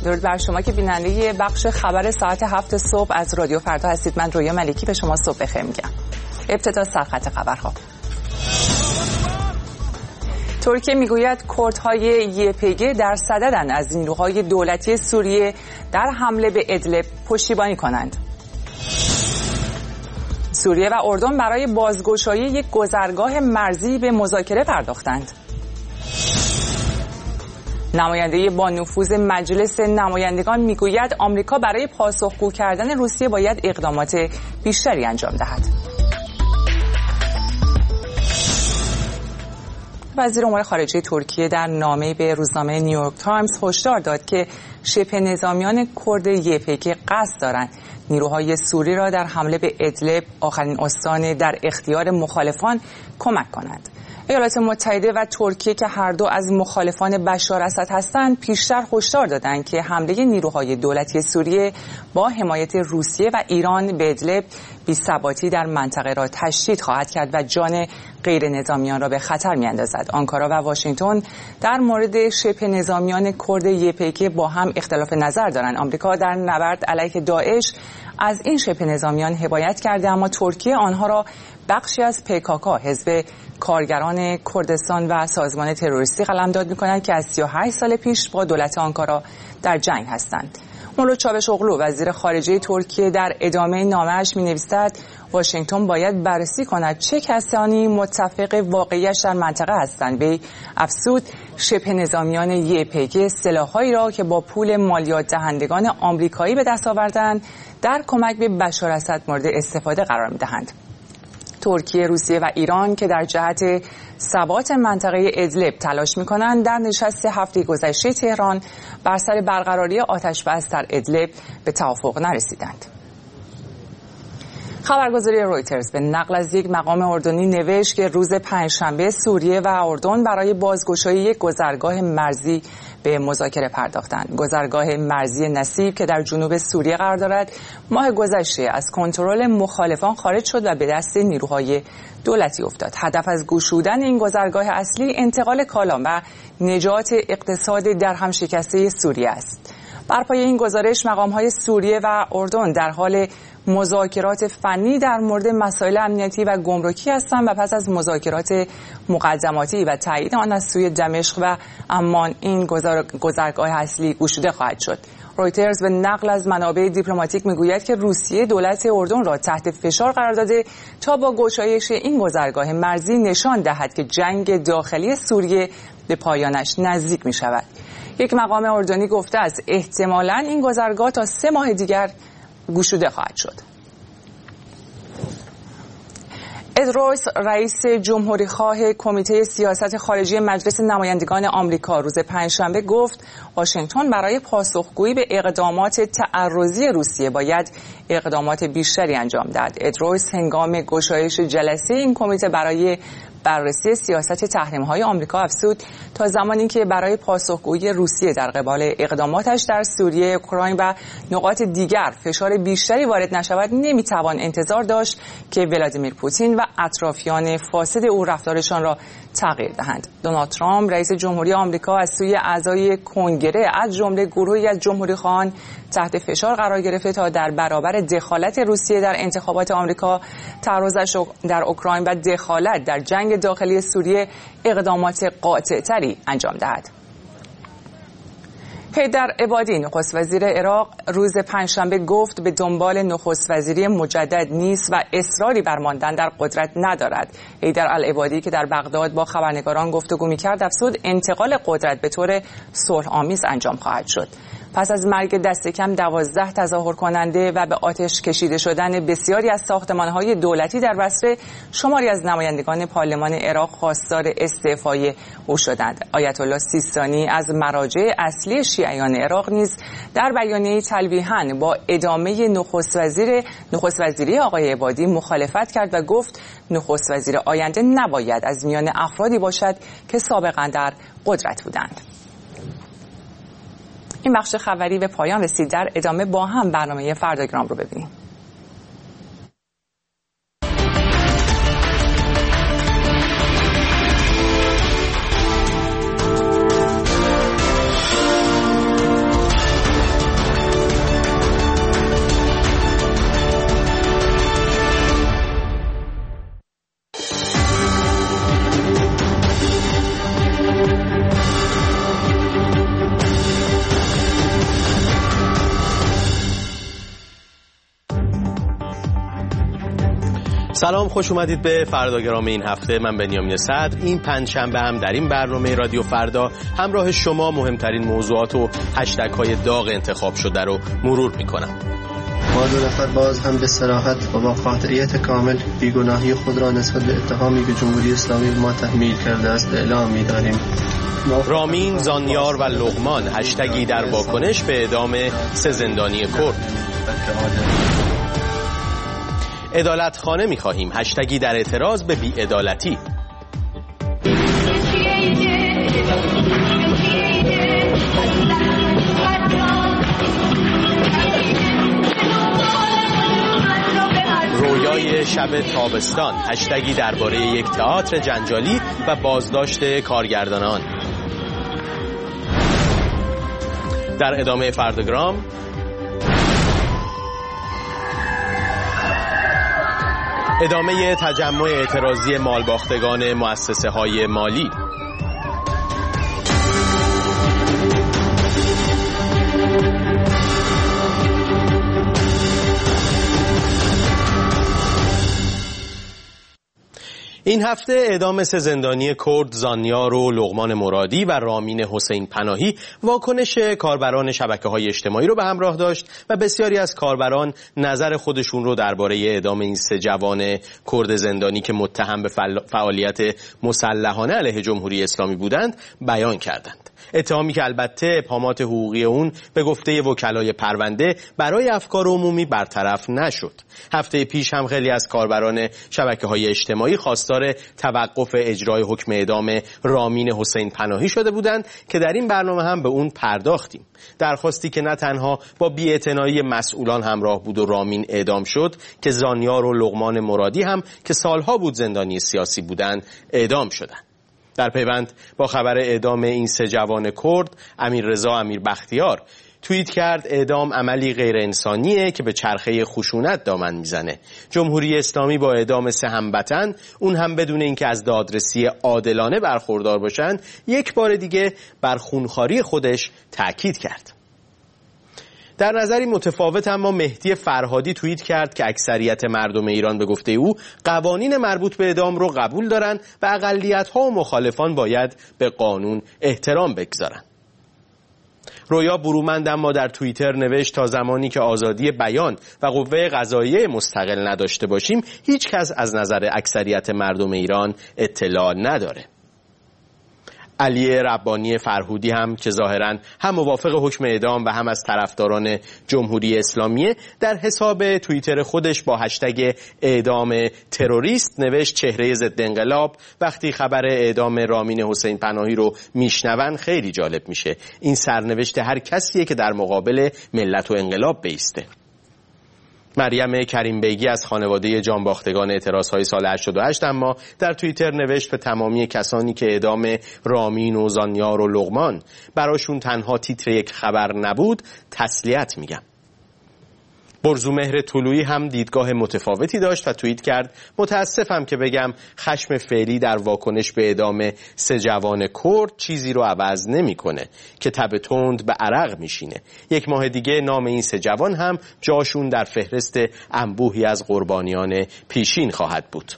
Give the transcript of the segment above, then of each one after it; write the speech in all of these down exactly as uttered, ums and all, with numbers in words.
درود بر شما که بیننده بخش خبر ساعت هفت صبح از رادیو فردا هستید. من رویا ملکی به شما صبح بخیر میگم. ابتدا سرخط خبرها. ترکیه میگوید کردهای یه پی جی در صددند از نیروهای دولتی سوریه در حمله به ادلب پشتیبانی کنند. سوریه و اردن برای بازگشایی یک گذرگاه مرزی به مذاکره پرداختند. نماینده با نفوذ مجلس نمایندگان میگوید آمریکا برای پاسخگو کردن روسیه باید اقدامات بیشتری انجام دهد. وزیر امور خارجه ترکیه در نامه‌ای به روزنامه نیویورک تایمز هشدار داد که شبه نظامیان کرد یه پی جی قصد دارند نیروهای سوری را در حمله به ادلب، آخرین استان در اختیار مخالفان، کمک کنند. ایالات متحده و ترکیه که هر دو از مخالفان بشار اسد هستند، پیشتر هشدار دادند که حمله نیروهای دولتی سوریه با حمایت روسیه و ایران به ادلب بی‌ثباتی در منطقه را تشدید خواهد کرد و جان غیر نظامیان را به خطر می‌اندازد. آنکارا و واشنگتن در مورد شبه نظامیان کرد یه پی جی با هم اختلاف نظر دارند. آمریکا در نبرد علیه داعش از این شبه نظامیان حمایت کرده، اما ترکیه آنها را بخشی از پی کی کی، حزب کارگران کردستان و سازمان تروریستی قلمداد می‌کنند که از سی و هشت سال پیش با دولت آنکارا در جنگ هستند. مولود چاوشوغلو وزیر خارجه ترکیه در ادامه نامه‌اش می‌نویسد واشنگتن باید بررسی کند چه کسانی متفق واقعیش در منطقه هستند. وی افزود شبه نظامیان یه پی جی سلاح‌هایی را که با پول مالیات دهندگان آمریکایی به دست آوردند در کمک به بشار اسد مورد استفاده قرار می‌دهند. ترکیه، روسیه و ایران که در جهت ثبات منطقه ادلب تلاش می‌کنند، در نشست هفته گذشته تهران بر سر برقراری آتش‌بس در ادلب به توافق نرسیدند. خبرگزاری رویترز به نقل از یک مقام اردنی نوشت که روز پنجشنبه سوریه و اردن برای بازگشایی یک گذرگاه مرزی به مذاکره پرداختند. گذرگاه مرزی نسیب که در جنوب سوریه قرار دارد، ماه گذشته از کنترل مخالفان خارج شد و به دست نیروهای دولتی افتاد. هدف از گشودن این گذرگاه اصلی انتقال کالا و نجات اقتصاد در هم شکسته سوریه است. بر پایه این گزارش مقام‌های سوریه و اردن در حال مذاکرات فنی در مورد مسائل امنیتی و گمرکی هستند و پس از مذاکرات مقدماتی و تایید آن از سوی دمشق و عمان این گذرگاه اصلی گشوده خواهد شد. رویترز به نقل از منابع دیپلماتیک میگوید که روسیه دولت اردن را تحت فشار قرار داده تا با گشایش این گذرگاه مرزی نشان دهد که جنگ داخلی سوریه به پایانش نزدیک می شود. یک مقام اردنی گفته است احتمالاً این گذرگاه تا سه ماه دیگر گشوده خواهد شد. اد رویس، رئیس جمهوری خواه کمیته سیاست خارجی مجلس نمایندگان آمریکا، روز پنجشنبه گفت واشنگتن برای پاسخگویی به اقدامات تعرضی روسیه باید اقدامات بیشتری انجام دهد. اد رویس هنگام گشایش جلسه این کمیته برای بررسی سیاست تحریم‌های آمریکا افزود تا زمانی که برای پاسخگویی روسیه در قبال اقداماتش در سوریه، اوکراین و نقاط دیگر فشار بیشتری وارد نشود، نمیتوان انتظار داشت که ولادیمیر پوتین و اطرافیان فاسد او رفتارشان را تغییر دهند. دونالد ترامپ، رئیس جمهوری آمریکا، از سوی اعضای کنگره از جمله گروهی از جمهوری‌خواهان تحت فشار قرار گرفته تا در برابر دخالت روسیه در انتخابات آمریکا، تعرضش در اوکراین و دخالت در جنگ داخلی سوریه اقدامات قاطع‌تری انجام دهد. حیدر عبادی، نخست وزیر عراق، روز پنجشنبه گفت به دنبال نخست وزیری مجدد نیست و اصراری بر ماندن در قدرت ندارد. حیدر العبادی که در بغداد با خبرنگاران گفتگو می‌کرد افزود انتقال قدرت به طور صلح‌آمیز انجام خواهد شد. پس از مرگ دست کم دوازده تظاهر کننده و به آتش کشیده شدن بسیاری از ساختمان‌های دولتی در بصره، شماری از نمایندگان پارلمان عراق خواستار استعفای او شدند. آیت الله سیستانی از مراجع اصلی شیعیان عراق نیز در بیانیه‌ای تلویحاً با ادامه نخست وزیر نخست وزیری آقای عبادی مخالفت کرد و گفت نخست وزیر آینده نباید از میان افرادی باشد که سابقاً در قدرت بودند. این بخش خبری به پایان رسید. در ادامه با هم برنامه فرداگرام رو ببینیم. سلام، خوش اومدید به فرداگرام این هفته. من بنیامین صدر این پنجشنبه هم در این برنامه رادیو فردا همراه شما مهمترین موضوعات و هشتگ های داغ انتخاب شده رو مرور میکنم. ما دو نفر باز هم به صراحت و با قاطعیت کامل بیگناهی خود را نسبت به اتهامی که جمهوری اسلامی ما تحمیل کرده است اعلام می‌داریم. رامین، زانیار و لقمان هشتگی در واکنش به اعدام سه زندانی کرد. عدالت خانه می‌خواهیم هشتگی در اعتراض به بی‌عدالتی. رویای شب تابستان هشتگی درباره یک تئاتر جنجالی و بازداشت کارگردانان. در ادامه فرداگرام ادامه تجمع اعتراضی مالباختگان مؤسسه های مالی. این هفته اعدام سه زندانی کرد زانیار و لقمان مرادی و رامین حسین پناهی واکنش کاربران شبکه‌های اجتماعی رو به همراه داشت و بسیاری از کاربران نظر خودشون رو درباره اعدام این سه جوان کرد زندانی که متهم به فعالیت مسلحانه علیه جمهوری اسلامی بودند بیان کردند. اتهامی که البته ابهامات حقوقی اون به گفته وکلای پرونده برای افکار عمومی برطرف نشد. هفته پیش هم خیلی از کاربران شبکه‌های اجتماعی خواستار توقف اجرای حکم اعدام رامین حسین پناهی شده بودند که در این برنامه هم به اون پرداختیم. درخواستی که نه تنها با بی‌اعتنایی مسئولان همراه بود و رامین اعدام شد که زانیار و لقمان مرادی هم که سالها بود زندانی سیاسی بودند اعدام شدند. در پیوند با خبر اعدام این سه جوان کرد، امیررضا امیر بختیار توییت کرد اعدام عملی غیر انسانیه که به چرخه خشونت دامن میزنه. جمهوری اسلامی با اعدام سه هموطن، اون هم بدون اینکه از دادرسی عادلانه برخوردار باشن، یک بار دیگه بر خونخواری خودش تاکید کرد. در نظری متفاوت اما مهدی فرهادی توییت کرد که اکثریت مردم ایران به گفته او قوانین مربوط به اعدام رو قبول دارن و اقلیت‌ها و مخالفان باید به قانون احترام بگذارن. رویا برومند اما در توییتر نوشت تا زمانی که آزادی بیان و قوه قضاییه مستقل نداشته باشیم هیچ کس از نظر اکثریت مردم ایران اطلاع نداره. علی ربانی فرهودی هم که ظاهراً هم موافق حکم اعدام و هم از طرفداران جمهوری اسلامی در حساب توییتر خودش با هشتگ اعدام تروریست نوشت چهره ضد انقلاب. وقتی خبر اعدام رامین حسین پناهی رو میشنون خیلی جالب میشه. این سرنوشت هر کسیه که در مقابل ملت و انقلاب بایسته. مریم کریم بیگی از خانواده جانباختگان اعتراضهای سال هشتاد و هشت اما در توییتر نوشت به تمامی کسانی که اعدام رامین و زانیار و لقمان براشون تنها تیتر یک خبر نبود تسلیت میگم. برزومهر طلویی هم دیدگاه متفاوتی داشت و توییت کرد متاسفم که بگم خشم فعلی در واکنش به اعدام سه جوان کرد چیزی رو عوض نمیکنه که تب تند به عرق میشینه. یک ماه دیگه نام این سه جوان هم جاشون در فهرست انبوهی از قربانیان پیشین خواهد بود.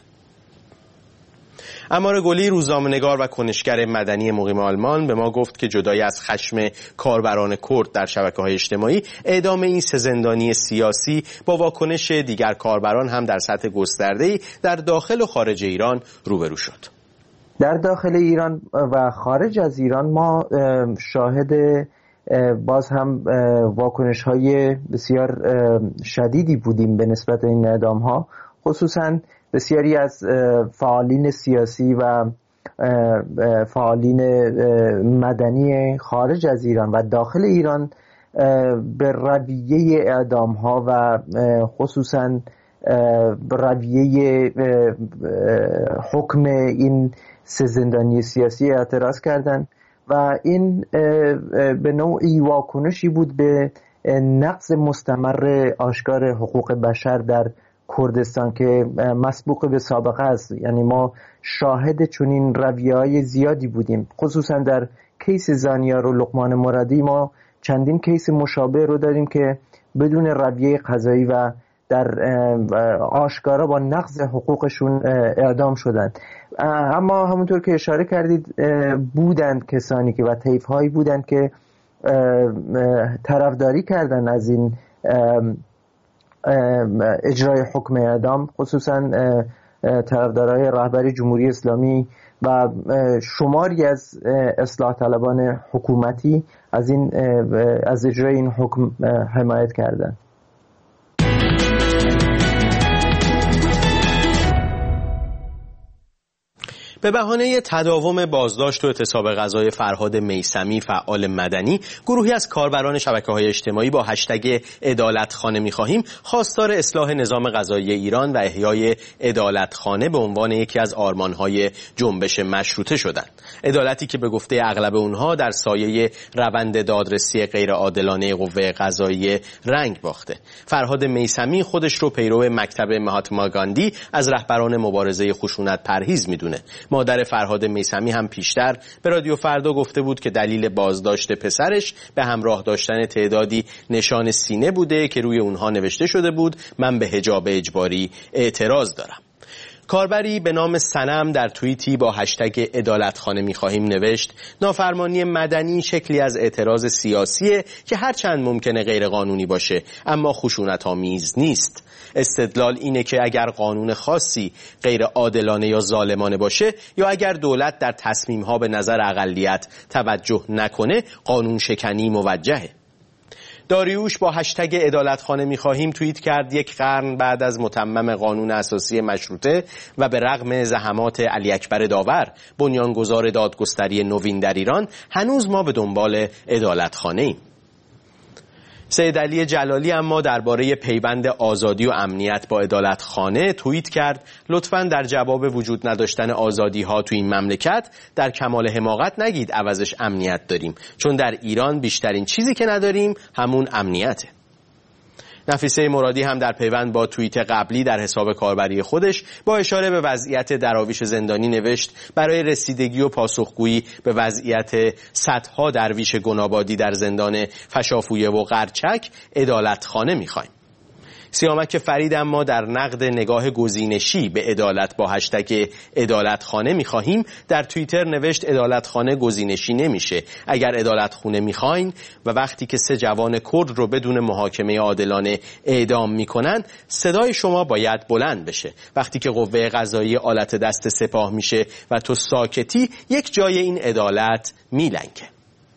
امار گلی روزنامه‌نگار و کنشگر مدنی مقیم آلمان به ما گفت که جدای از خشم کاربران کرد در شبکه‌های اجتماعی اعدام این سه زندانی سیاسی با واکنش دیگر کاربران هم در سطح گسترده‌ای در داخل و خارج ایران روبرو شد. در داخل ایران و خارج از ایران ما شاهد باز هم واکنش‌های بسیار شدیدی بودیم به نسبت این اعدام‌ها، خصوصاً بسیاری از فعالین سیاسی و فعالین مدنی خارج از ایران و داخل ایران به رویه اعدام ها و خصوصا رویه حکم این سه زندانی سیاسی اعتراض کردند و این به نوعی واکنشی بود به نقض مستمر آشکار حقوق بشر در کردستان که مسبوق به سابقه است. یعنی ما شاهد چنین رویه‌های زیادی بودیم، خصوصا در کیس زانیار و لقمان مرادی ما چندین کیس مشابه رو داریم که بدون رویه قضایی و در آشکارا با نقض حقوقشون اعدام شدند. اما همونطور که اشاره کردید بودند کسانی که و طیف‌هایی بودند که طرفداری کردن از این اجرای حکم اعدام، خصوصا طرفدارای رهبری جمهوری اسلامی و شماری از اصلاح طلبان حکومتی از این از اجرای این حکم حمایت کردند. به بهانه تداوم بازداشت و اعتصاب غذای فرهاد میثمی فعال مدنی، گروهی از کاربران شبکه‌های اجتماعی با هشتگ عدالتخانه می‌خواهیم خواستار اصلاح نظام قضایی ایران و احیای عدالتخانه به عنوان یکی از آرمان‌های جنبش مشروطه شدند. عدالتی که به گفته اغلب اونها در سایه روند دادرسی غیرعادلانه قوه قضاییه رنگ باخته. فرهاد میثمی خودش رو پیرو مکتب مهاتما گاندی از رهبران مبارزه خشونت پرهیز می‌دونه. مادر فرهاد میثمی هم پیشتر به رادیو فردا گفته بود که دلیل بازداشت پسرش به همراه داشتن تعدادی نشان سینه بوده که روی اونها نوشته شده بود من به حجاب اجباری اعتراض دارم. کاربری به نام سنم در توییتی با هشتگ عدالتخانه می‌خواهیم نوشت نافرمانی مدنی شکلی از اعتراض سیاسیه که هرچند ممکنه غیر قانونی باشه اما خشونت‌آمیز نیست. استدلال اینه که اگر قانون خاصی غیر عادلانه یا ظالمانه باشه یا اگر دولت در تصمیم‌ها به نظر اقلیت توجه نکنه قانون شکنی موجهه. داریوش با هشتگ عدالتخانه می‌خواهیم توییت کرد یک قرن بعد از متمم قانون اساسی مشروطه و به رغم زحمات علی اکبر داور بنیانگذار دادگستری نوین در ایران هنوز ما به دنبال عدالتخانه‌ایم. سید علی جلالی اما درباره پیوند آزادی و امنیت با عدالتخانه توییت کرد لطفاً در جواب وجود نداشتن آزادی ها تو این مملکت در کمال حماقت نگید عوضش امنیت داریم، چون در ایران بیشترین چیزی که نداریم همون امنیته. نفیسه مرادی هم در پیوند با توییت قبلی در حساب کاربری خودش با اشاره به وضعیت دراویش زندانی نوشت برای رسیدگی و پاسخگویی به وضعیت صدها درویش گنابادی در زندان فشافویه و قرچک عدالتخانه می‌خوایم. سیامک فرید اما در نقد نگاه گزینشی به عدالت با هشتگ عدالتخانه می‌خواهیم در توییتر نوشت عدالتخانه گزینشی نمیشه. اگر عدالتخانه می‌خواین و وقتی که سه جوان کرد رو بدون محاکمه عادلانه اعدام می‌کنن صدای شما باید بلند بشه. وقتی که قوه قضایی آلت دست سپاه میشه و تو ساکتی یک جای این عدالت میلنگه.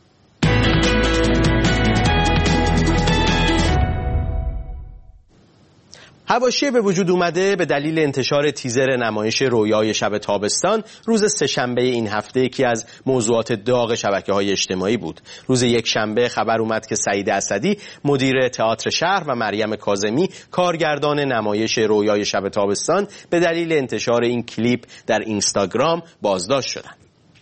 حواشی به وجود اومده به دلیل انتشار تیزر نمایش رویای شب تابستان روز سه‌شنبه این هفته یکی از موضوعات داغ شبکه‌های اجتماعی بود. روز یک شنبه خبر اومد که سعید اسدی مدیر تئاتر شهر و مریم کاظمی کارگردان نمایش رویای شب تابستان به دلیل انتشار این کلیپ در اینستاگرام بازداشت شدند.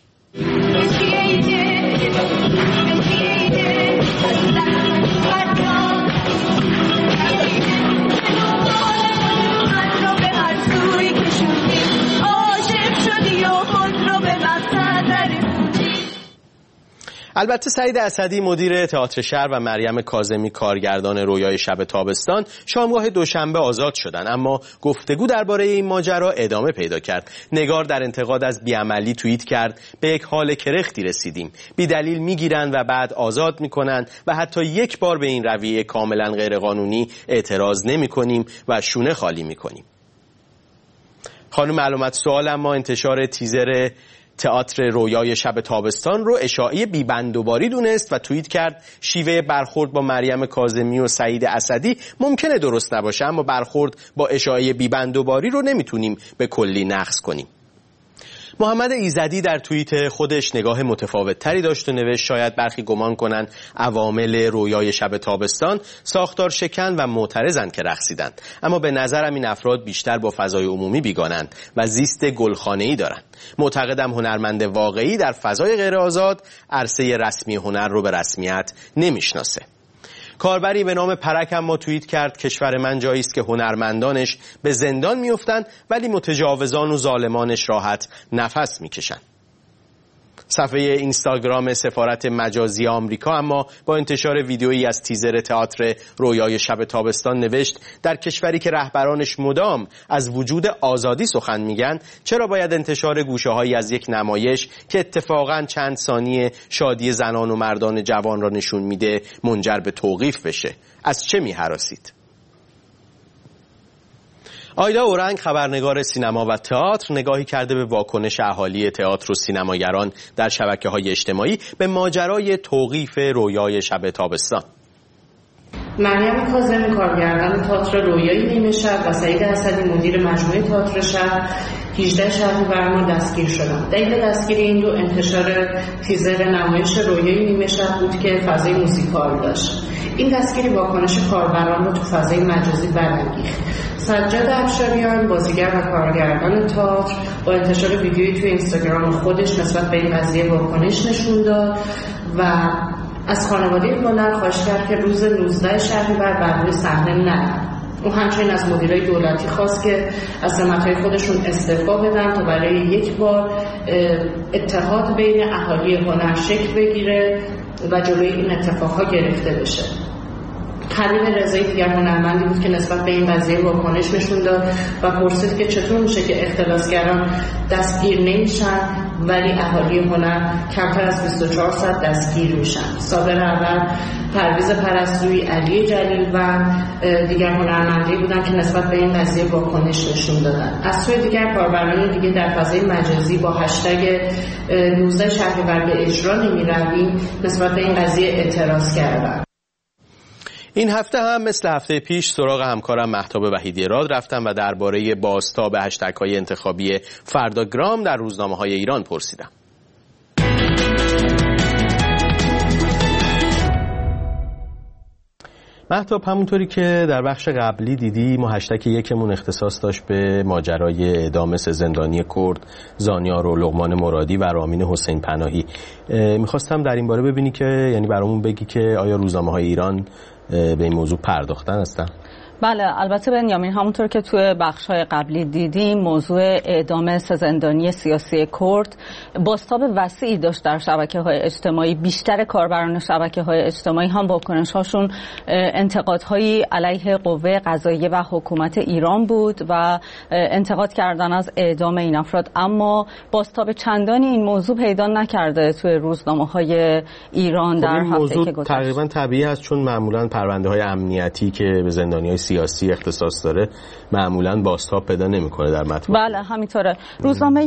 البته سعید اسدی مدیر تئاتر شهر و مریم کاظمی کارگردان رویای شب تابستان شامگاه دوشنبه آزاد شدند، اما گفتگو درباره این ماجرا ادامه پیدا کرد. نگار در انتقاد از بیعملی توییت کرد به یک حال کرختی رسیدیم، بی دلیل میگیرن و بعد آزاد میکنن و حتی یک بار به این رویه کاملا غیرقانونی اعتراض نمیکنیم و شونه خالی میکنیم. خانم علامت سوال اما انتشار تیزر تئاتر رویای شب تابستان رو اشاعه بی‌بندوباری دونست و توییت کرد شیوه برخورد با مریم کاظمی و سعید اسدی ممکنه درست نباشه، اما برخورد با اشاعه بی‌بندوباری رو نمیتونیم به کلی نقض کنیم. محمد ایزدی در توییت خودش نگاه متفاوت‌تری داشت و نوشت شاید برخی گمان کنن عوامل رویای شب تابستان ساختار شکن و معترضن که رقصیدند، اما به نظرم این افراد بیشتر با فضای عمومی بیگانند و زیست گلخانه‌ای دارند. معتقدم هنرمند واقعی در فضای غیر آزاد عرصه رسمی هنر رو به رسمیت نمیشناسه. کاربری به نام پرک اما توییت کرد کشور من جایی است که هنرمندانش به زندان میافتند ولی متجاوزان و ظالمانش راحت نفس میکشند. صفحه اینستاگرام سفارت مجازی آمریکا اما با انتشار ویدیویی از تیزر تئاتر رویای شب تابستان نوشت در کشوری که رهبرانش مدام از وجود آزادی سخن میگن، چرا باید انتشار گوشه‌هایی از یک نمایش که اتفاقاً چند ثانیه شادی زنان و مردان جوان را نشون میده منجر به توقیف بشه؟ از چه می‌هراسید؟ آیدا اورنگ، خبرنگار سینما و تئاتر، نگاهی کرده به واکنش اهالی تئاتر و سینماگران در شبکه‌های اجتماعی به ماجرای توقیف رویای شب تابستان. مریم کاظمی، کارگردان تئاتر رویای نیمه شب، و سعید اسدی، مدیر مجموعه تئاتر شب، هجده شهریور ما دستگیر شدند. دلیل دستگیری این دو انتشار تیزر نمایش رویای نیمه شب بود که فضای موزیکال داشت. این دستگیری واکنش کاربران رو تو فضای مجازی برانگیخت. سجاد افشاریان، بازیگر و کارگردان تئاتر، با انتشار ویدیویی توی اینستاگرام خودش نسبت به این قضیه واکنش نشون داد و از خانواده هنر خواهش کرد که روز نوزده شهریور بر روی صحنه نرن. او همچنین از مدیرای دولتی خواست که از سمت‌های خودشون استعفا بدن تا برای یک بار اتحاد بین اهالی هنر شکل بگیره و جلوی این اتفاقها گرفته بشه. خلیل رضایی دیگر هنرمندی بود که نسبت به این قضیه واکنش نشون داد و پرسید که چطور میشه که اختلاسگران دستگیر نمیشن ولی اهالی هنر کمتر از بیست و چهار ساعت دستگیر میشن. صابر اول، پرویز پرستویی، علی جلیل و دیگر هنرمندی بودن که نسبت به این قضیه واکنش نشون دادن. از سوی دیگر کاربران دیگه در فضای مجازی با هشتگ نوزده شهریور به اجرا نمیرویم نسبت به این قضیه اعتراض کردن. این هفته هم مثل هفته پیش سراغ همکارم مهتاب وحیدی راد رفتم و درباره بازتاب هشتگ‌های انتخابی فرداگرام در روزنامه‌های ایران پرسیدم. مهتاب، همونطوری که در بخش قبلی دیدی ما هشتگ یکمون اختصاص داشت به ماجرای اعدام سه زندانی کرد، زانیار و لقمان مرادی و رامین حسین پناهی. میخواستم در این باره ببینی که یعنی برامون بگی که آیا روزنامه‌های ایران به این موضوع پرداختن هستن؟ بله، البته بنیامین، همونطور که توی بخش‌های قبلی دیدیم موضوع اعدام سه زندانی سیاسی کرد بازتاب وسیعی داشت در شبکه‌های اجتماعی. بیشتر کاربران شبکه‌های اجتماعی هم واکنش‌هاشون انتقادهایی علیه قوه قضاییه و حکومت ایران بود و انتقاد کردن از اعدام این افراد، اما بازتاب چندانی این موضوع پیدا نکرده توی روزنامه‌های ایران در هفته که گذشت. تقریبا طبیعی است چون معمولاً پرونده‌های امنیتی که به زندانی‌های سیاسی اختصاص داره معمولاً بازتاب پیدا نمی‌کنه در متن. بله همینطوره. روزنامه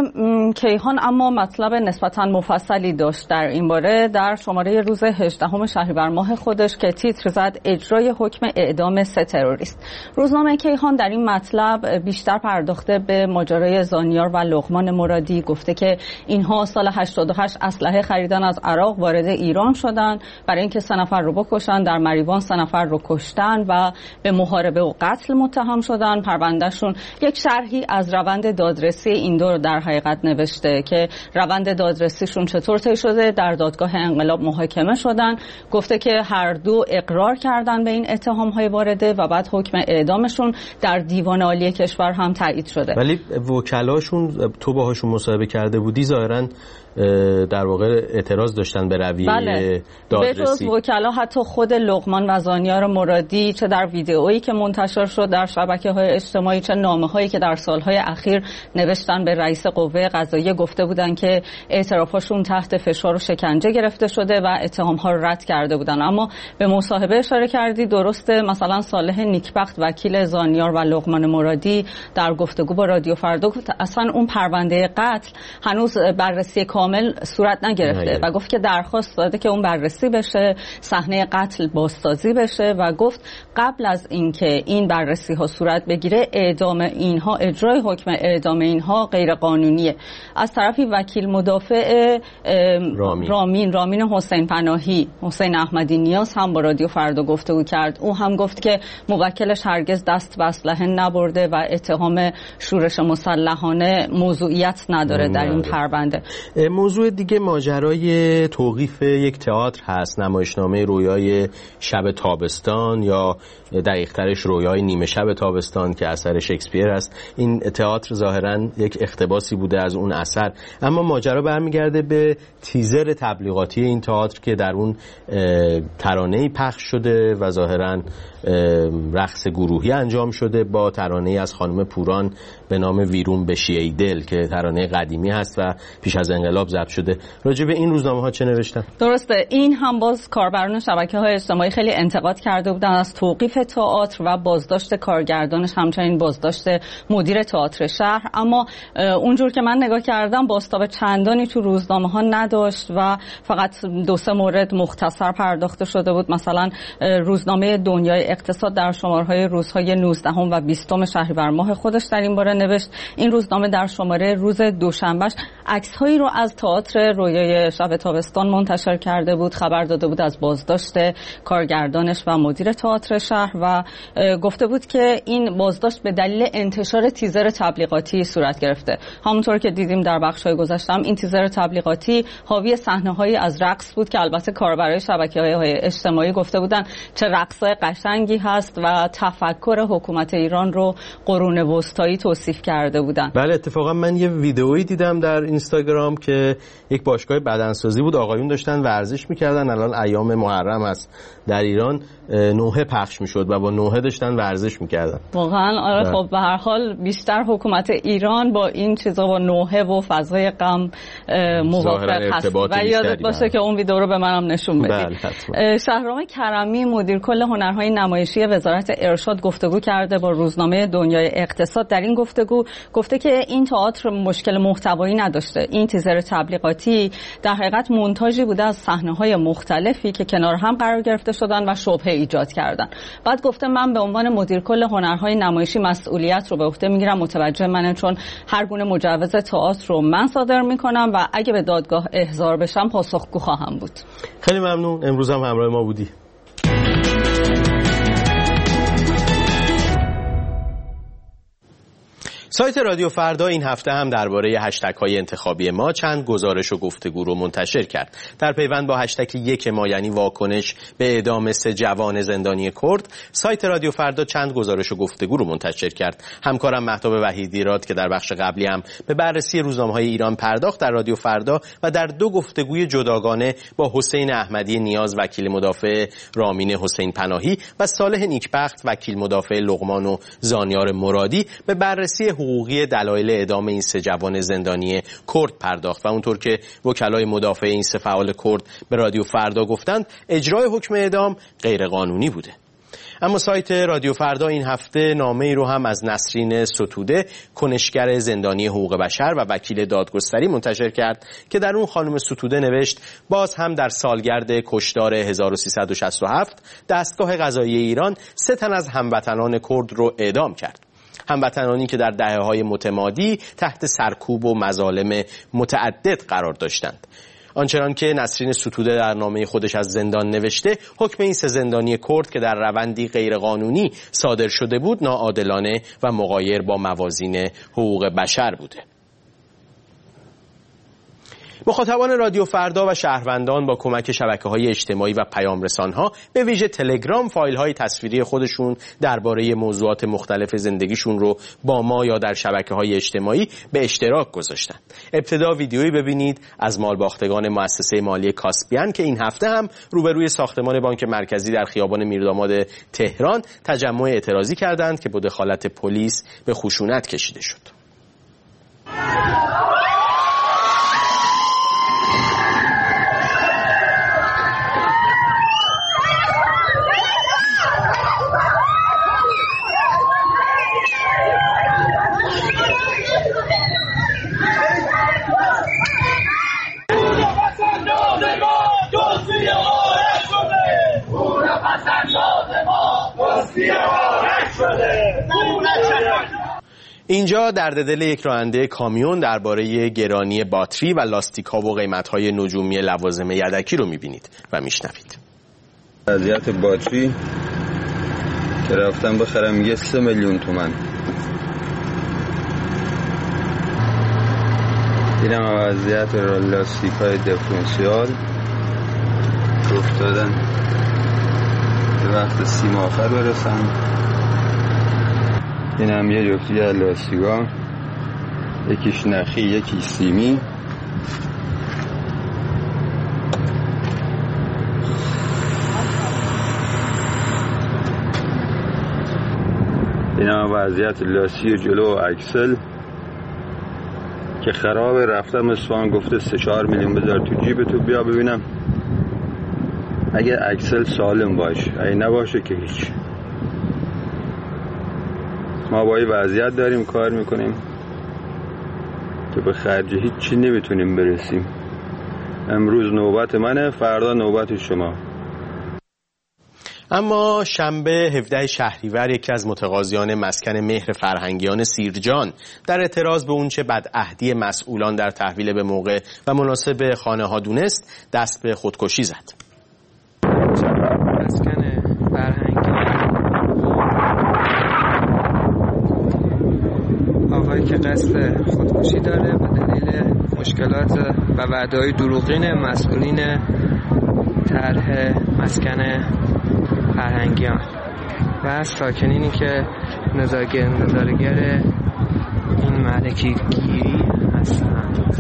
کیهان اما مطلب نسبتاً مفصلی داشت در این باره در شماره روز هجدهم شهریور ماه خودش که تیتر زد اجرای حکم اعدام سه تروریست. روزنامه کیهان در این مطلب بیشتر پرداخته به ماجرای زانیار و لقمان مرادی، گفته که اینها سال هشتاد و هشت اسلحه خریدن از عراق، وارد ایران شدن برای اینکه سه نفر رو بکشن، در مریوان سه نفر رو کشتن و به محاربه و قتل متهم شدن. پروندهشون یک شرحی از روند دادرسی این دو در حقیقت نوشته که روند دادرسیشون چطور طی شده، در دادگاه انقلاب محاکمه شدن. گفته که هر دو اقرار کردن به این اتهام‌های وارده و بعد حکم اعدامشون در دیوان عالی کشور هم تایید شده. ولی وکلاشون، تو باهاشون مصاحبه کرده بودی، ظاهراً در واقع اعتراض داشتن به رویه بله. دادرسی. به جز وکلا حتی خود لقمان و زانیار مرادی چه در ویدئویی که منتشر شد در شبکه‌های اجتماعی چه نامه‌هایی که در سالهای اخیر نوشتن به رئیس قوه قضاییه گفته بودن که اعترافاشون تحت فشار و شکنجه گرفته شده و اتهام‌ها رو رد کرده بودن. اما به مصاحبه اشاره کردی، درسته مثلا صالح نیکبخت وکیل زانیار و لقمان مرادی در گفتگو با رادیو فردا گفت اصلا اون پرونده قتل هنوز بررسی کامل صورت نگرفته و گفت که درخواست داده که اون بررسی بشه، صحنه قتل بازسازی بشه و گفت قبل از اینکه این بررسی ها صورت بگیره اعدام اینها، اجرای حکم اعدام اینها غیر قانونیه. از طرفی وکیل مدافع رامین رامین, رامین حسین پناهی، حسین احمدی نیاز هم با رادیو فردا گفتگو کرد. او هم گفت که موکلش هرگز دست به اسلحه نبرده و اتهام شورش مسلحانه موضوعیت نداره در این پرونده. موضوع دیگه ماجرای توقیف یک تئاتر هست، نمایشنامه رویای شب تابستان یا دقیق‌ترش رویای نیمه شب تابستان که اثر شکسپیر است. این تئاتر ظاهراً یک اقتباسی بوده از اون اثر، اما ماجرا برمیگرده به تیزر تبلیغاتی این تئاتر که در اون ترانه‌ای پخش شده و ظاهراً رقص گروهی انجام شده با ترانه‌ای از خانم پوران به نام ویرون بشی ای دل که ترانه قدیمی هست و پیش از انقلاب ضبط شده. راجع به این روزنامه ها چه نوشتن؟ درسته، این هم باز کاربران شبکه‌های اجتماعی خیلی انتقاد کرده بودن از توقیف تئاتر و بازداشت کارگردانش، همچنین بازداشت مدیر تئاتر شهر. اما اونجور که من نگاه کردم بازتاب چندانی تو روزنامه ها نداشت و فقط دو سه مورد مختصر پرداخته شده بود. مثلا روزنامه دنیای اقتصاد در شماره‌های روزهای نوزدهم و بیستم شهریور ماه خودش در این باره نوشت. این روزنامه در شماره روز دوشنبهش عکس‌هایی رو از تئاتر رویای شب تابستان منتشر کرده بود، خبر داده بود از بازداشت کارگردانش و مدیر تئاتر شهر و گفته بود که این بازداشت به دلیل انتشار تیزر تبلیغاتی صورت گرفته. همونطور که دیدیم در بخش‌های گذشتم این تیزر تبلیغاتی حاوی صحنه‌هایی از رقص بود که البته کاربرای شبکه‌های اجتماعی گفته بودن چه رقص‌های قشنگی هست و تفکر حکومت ایران رو قرون وسطایی توصیف کرده بودن. بله، اتفاقا من یه ویدئویی دیدم در اینستاگرام که یک باشگاه بدنسازی بود، آقایون داشتن ورزش می‌کردن. الان ایام محرم است در ایران، نوحه پخش می‌شد و با نوحه داشتن ورزش می‌کردن. واقعا آره. خب به هر حال بیشتر حکومت ایران با این چیزا با نوحه و فضای غم موافق هست و یادت باشه که اون ویدئو رو به منم نشون بدید. شهرام کرمی مدیر کل هنرهای نمایشی وزارت ارشاد گفتگو کرده با روزنامه دنیای اقتصاد. در این گفتگو گفته که این تئاتر مشکل محتوایی نداشته. این تیزر تبلیغاتی در حقیقت مونتاژی بوده از صحنه‌های مختلفی که کنار هم قرار گرفته شدن و شبهه ایجاد کردن. بعد گفته من به عنوان مدیر کل هنرهای نمایشی مسئولیت رو به عهده میگیرم، متوجه منم، چون هر گونه مجوز تئاتر رو من صادر میکنم و اگه به دادگاه احضار بشم پاسخگو خواهم بود. خیلی ممنون، امروز هم همراه ما بودی. سایت رادیو فردا این هفته هم درباره هشتگ های انتخابی ما چند گزارش و گفتگو رو منتشر کرد. در پیوند با هشتگ یک ما یعنی واکنش به اعدام سه جوان زندانی کرد، سایت رادیو فردا چند گزارش و گفتگو رو منتشر کرد. همکارم مهتاب وحیدی راد که در بخش قبلی هم به بررسی روزنامه‌های ایران پرداخت، در رادیو فردا و در دو گفتگوی جداگانه با حسین احمدی نیاز وکیل مدافع رامین حسین پناهی و صالح نیکبخت وکیل مدافع لقمان و زانیار مرادی به بررسی حقوقی دلایل اعدام این سه جوان زندانی کرد پرداخت و اونطور که وکلای مدافع این سه فعال کرد به رادیو فردا گفتند اجرای حکم اعدام غیر قانونی بوده. اما سایت رادیو فردا این هفته نامه‌ای رو هم از نسرین ستوده، کنشگر زندانی حقوق بشر و وکیل دادگستری منتشر کرد که در اون خانم ستوده نوشت باز هم در سالگرد کشتار هزار و سیصد و شصت و هفت دستگاه قضایی ایران سه تن از هموطنان کرد رو اعدام کرد. هموطنانی که در دهه‌های متمادی تحت سرکوب و مظالم متعدد قرار داشتند. آنچنان که نسرین ستوده در نامه خودش از زندان نوشته، حکم این سه زندانی کرد که در روندی غیرقانونی صادر شده بود ناعادلانه و مغایر با موازین حقوق بشر بوده. مخاطبان رادیو فردا و شهروندان با کمک شبکه‌های اجتماعی و پیام رسان‌ها به ویژه تلگرام فایل‌های تصویری خودشون درباره موضوعات مختلف زندگیشون رو با ما یا در شبکه‌های اجتماعی به اشتراک گذاشتن. ابتدا ویدیویی ببینید از مالباختگان مؤسسه مالی کاسپیان که این هفته هم روبروی ساختمان بانک مرکزی در خیابان میرداماد تهران تجمع اعتراضی کردند که با دخالت پلیس به خشونت کشیده شد. اینجا درد دل یک راننده کامیون درباره گرانی باتری و لاستیک‌ها و قیمت‌های نجومی لوازم یدکی رو می‌بینید و می‌شنوید. وضعیت باتری که رفتم بخرم میگه سه میلیون تومان. این هم وضعیت لاستیک های دیفرانسیال افتادن به وقت سیم آخر برسن. این هم یه جفتی از لاستیک ها، یکیش نخی یکی سیمی. این هم وضعیت لاسی جلو و اکسل که خراب. رفتم اصفهان گفته سه چهار میلیون بذار تو جیب تو بیا ببینم اگه اکسل سالم باشه، اگه نباشه که هیچ. ما با این وضعیت داریم کار میکنیم که به خرج هیچ چی نمیتونیم برسیم. امروز نوبت منه، فردا نوبت شما. اما شنبه هفدهم شهریور یکی از متقاضیان مسکن مهر فرهنگیان سیرجان در اعتراض به اونچه بدعهدی مسئولان در تحویل به موقع و مناسب خانه ها دونست دست به خودکشی زد. مسکن فرهنگیان آقایی که قصد خودکشی داره به دلیل مشکلات و وعده‌های دروغین مسئولین طرح مسکن فرهنگیان و ساکنینی که نظارگر این ملکی گیری هستند.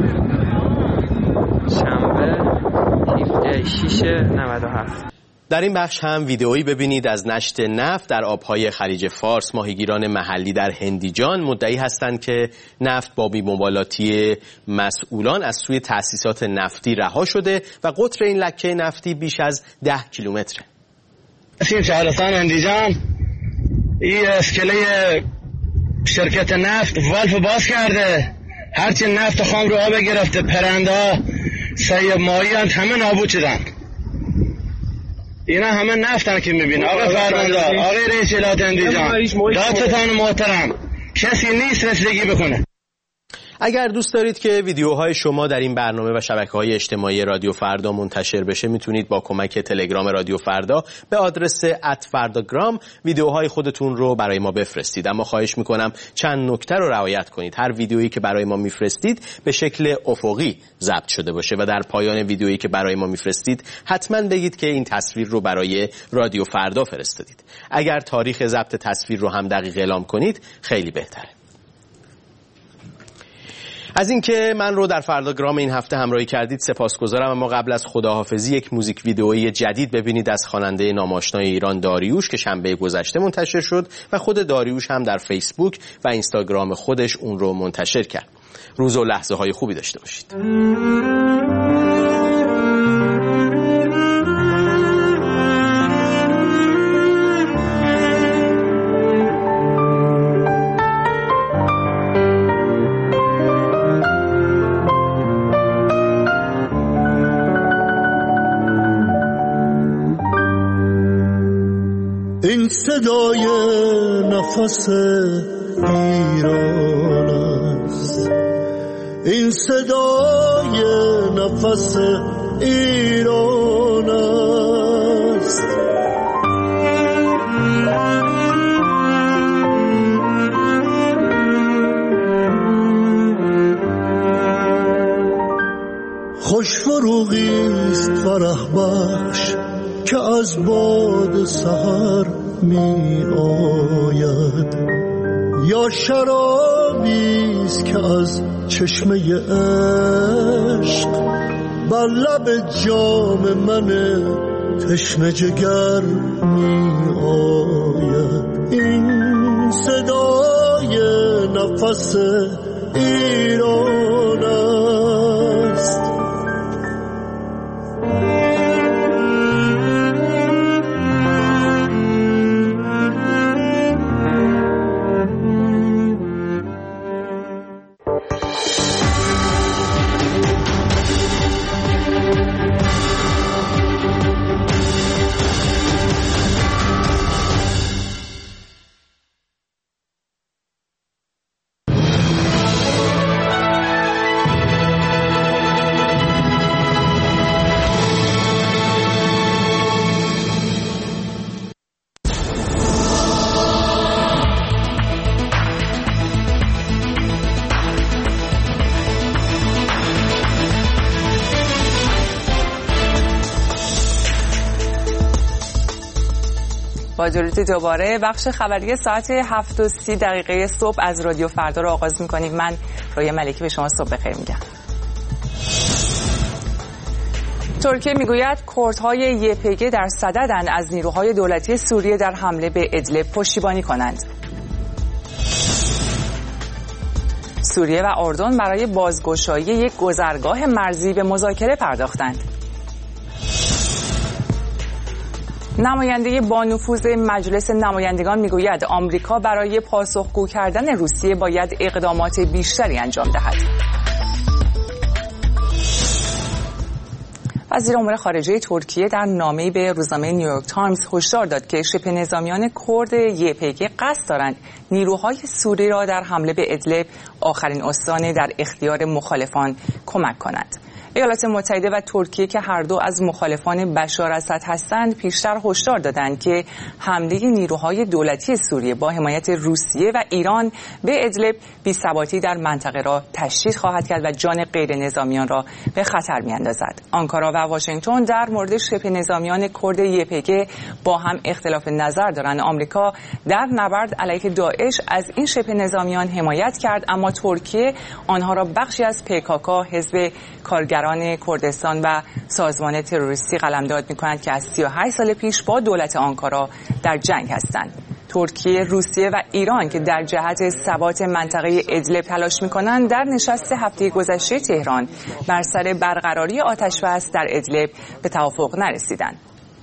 شنبه هفدهم ششم نود و هفت. در این بخش هم ویدئویی ببینید از نشت نفت در آبهای خلیج فارس. ماهیگیران محلی در هندیجان مدعی هستند که نفت با بی‌مبالاتی مسئولان از سوی تأسیسات نفتی رها شده و قطر این لکه نفتی بیش از ده کیلومتره. این شهرستان هندیجان این اسکله شرکت نفت والف باز کرده، هرچی نفت خام رو آب گرفته، پرنده ها سیب ماهی همه نابود شدن. اینا همه نفتن که میبینه. آقا فرماندار، آقای رئیس ولایت هندیجان، دادستان محترم، کسی نیست رسیدگی بکنه. اگر دوست دارید که ویدیوهای شما در این برنامه و شبکه‌های اجتماعی رادیو فردا منتشر بشه، میتونید با کمک تلگرام رادیو فردا به آدرس ات فرداگرام ویدیوهای خودتون رو برای ما بفرستید. اما خواهش میکنم چند نکته رو رعایت کنید. هر ویدیویی که برای ما میفرستید به شکل افقی ضبط شده باشه و در پایان ویدیویی که برای ما میفرستید حتما بگید که این تصویر رو برای رادیو فردا فرستادید. اگر تاریخ ضبط تصویر رو هم دقیق اعلام کنید خیلی بهتره. از اینکه من رو در فرداگرام این هفته همراهی کردید سپاسگزارم. اما قبل از خداحافظی یک موزیک ویدئویی جدید ببینید از خواننده ناماشنای ایران داریوش که شنبه گذشته منتشر شد و خود داریوش هم در فیسبوک و اینستاگرام خودش اون رو منتشر کرد. روز و لحظه های خوبی داشته باشید. این صدای نفس ایران است، این صدای نفس ایران است. خوش فروغی است فرح بخش که از باد سحر می آید، یا شرابی است که از چشمه عشق بر لب جام من تشنه جگر می آید. این صدای نفس ایران است. با درود دوباره بخش خبری ساعت هفت و سی دقیقه صبح از رادیو فردا رو آغاز می‌کنیم. من رویا ملکی به شما صبح بخیر میگم. ترکیه میگوید کردهای یه پی جی در صددند از نیروهای دولتی سوریه در حمله به ادلب پشتیبانی کنند. سوریه و اردن برای بازگشایی یک گذرگاه مرزی به مذاکره پرداختند. نماینده با نفوذ مجلس نمایندگان میگوید آمریکا برای پاسخگو کردن روسیه باید اقدامات بیشتری انجام دهد. وزیر امور خارجه ترکیه در نامه‌ای به روزنامه نیویورک تایمز هشدار داد که شبه نظامیان کرد یه پی جی قصد دارند نیروهای سوری را در حمله به ادلب، آخرین استان در اختیار مخالفان، کمک کنند. ایالات متحده و ترکیه که هر دو از مخالفان بشار اسد هستند پیشتر هشدار دادند که حمله نیروهای دولتی سوریه با حمایت روسیه و ایران به ادلب بی‌ثباتی در منطقه را تشدید خواهد کرد و جان غیر نظامیان را به خطر می‌اندازد. آنکارا و واشنگتن در مورد شبه نظامیان کرد یه پی جی با هم اختلاف نظر دارند. آمریکا در نبرد علیه داعش از این شبه نظامیان حمایت کرد، اما ترکیه آنها را بخشی از پی کی کی، حزب کارگر کردستان و سازمان تروریستی قلمداد می‌کنند که از سی و هشت سال پیش با دولت آنکارا در جنگ هستند. ترکیه، روسیه و ایران که در جهت ثبات منطقه ادلب تلاش می‌کنند در نشست هفته گذشته تهران بر سر برقراری آتش‌بس در ادلب به توافق نرسیدند.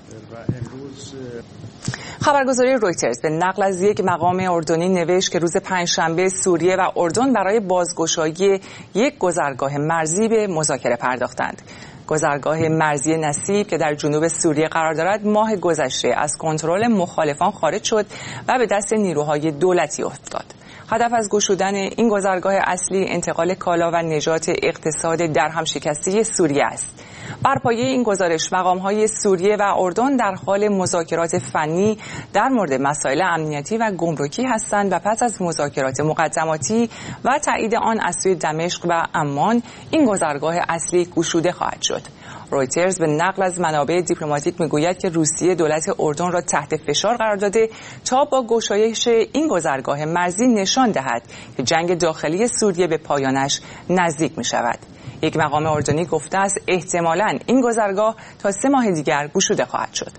خبرگزاری رویترز به نقل از یک مقام اردنی نوشت که روز پنجشنبه سوریه و اردن برای بازگشایی یک گذرگاه مرزی به مذاکره پرداختند. گذرگاه مرزی نصیب که در جنوب سوریه قرار دارد ماه گذشته از کنترل مخالفان خارج شد و به دست نیروهای دولتی افتاد. هدف از گشودن این گذرگاه اصلی انتقال کالا و نجات اقتصاد در هم شکسته سوریه است. بر پایه این گزارش مقام‌های سوریه و اردن در حال مذاکرات فنی در مورد مسائل امنیتی و گمرکی هستند و پس از مذاکرات مقدماتی و تایید آن از سوی دمشق و عمان این گذرگاه اصلی گشوده خواهد شد. رویترز به نقل از منابع دیپلماتیک میگوید که روسیه دولت اردن را تحت فشار قرار داده تا با گشایش این گذرگاه مرزی نشان دهد که جنگ داخلی سوریه به پایانش نزدیک می شود. یک مقام اردنی گفته است احتمالاً این گذرگاه تا سه ماه دیگر گشوده خواهد شد.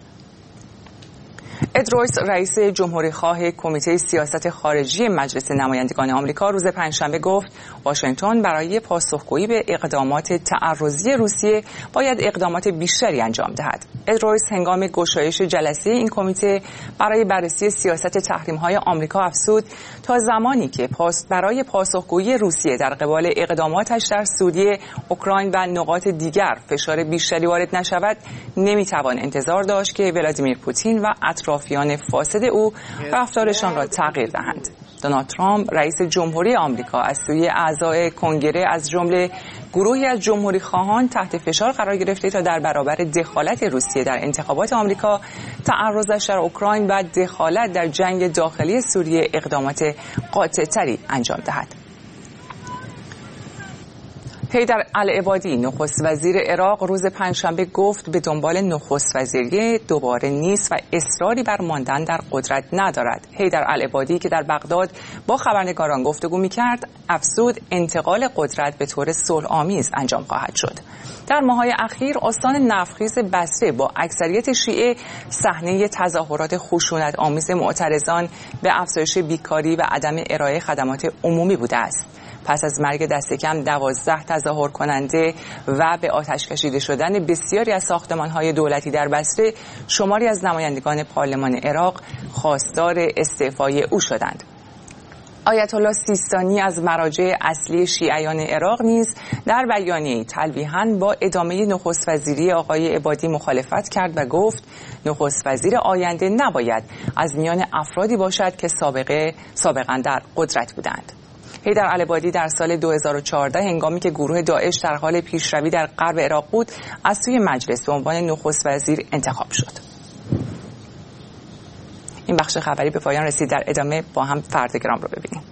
اد رویس، رئیس جمهوری‌خواه کمیته سیاست خارجی مجلس نمایندگان آمریکا، روز پنجشنبه گفت واشنگتن برای پاسخگویی به اقدامات تعرضی روسیه باید اقدامات بیشتری انجام دهد. اد رویس هنگام گشایش جلسه این کمیته برای بررسی سیاست تحریم‌های آمریکا افزود تا زمانی که پاس برای پاسخگویی روسیه در قبال اقداماتش در سوریه، اوکراین و نقاط دیگر فشار بیشتری وارد نشود، نمیتوان انتظار داشت که ولادیمیر پوتین و اطرافیان فاسد او رفتارشان را تغییر دهند. دونالد ترامپ، رئیس جمهوری آمریکا، از سوی اعضای کنگره از جمله گروهی از جمهوری خواهان تحت فشار قرار گرفته تا در برابر دخالت روسیه در انتخابات آمریکا، تعرضش در اوکراین و دخالت در جنگ داخلی سوریه اقدامات قاطع‌تری انجام دهد. حیدر العبادی، نخست وزیر عراق، روز پنجشنبه گفت به دنبال نخست وزیری دوباره نیست و اصراری بر ماندن در قدرت ندارد. حیدر العبادی که در بغداد با خبرنگاران گفتگو می‌کرد، افزود انتقال قدرت به طور صلح‌آمیز انجام خواهد شد. در ماه‌های اخیر استان نفتخیز بصره با اکثریت شیعه صحنه تظاهرات خشونت‌آمیز معترضان به افزایش بیکاری و عدم ارائه خدمات عمومی بوده است. پس از مرگ دست کم دوازده تظاهر کننده و به آتش کشیده شدن بسیاری از ساختمان‌های دولتی در بصره، شماری از نمایندگان پارلمان عراق خواستار استعفای او شدند. آیت الله سیستانی از مراجع اصلی شیعیان عراق نیز در بیانیه‌ای تلویحاً با ادامه نخست وزیری آقای عبادی مخالفت کرد و گفت نخست وزیر آینده نباید از میان افرادی باشد که سابقه سابقاً در قدرت بودند. حیدر العبادی در سال دو هزار و چهارده هنگامی که گروه داعش در حال پیشروی در غرب عراق بود، از سوی مجلس به عنوان نخست وزیر انتخاب شد. این بخش خبری به پایان رسید. در ادامه با هم فردگرام رو ببینیم.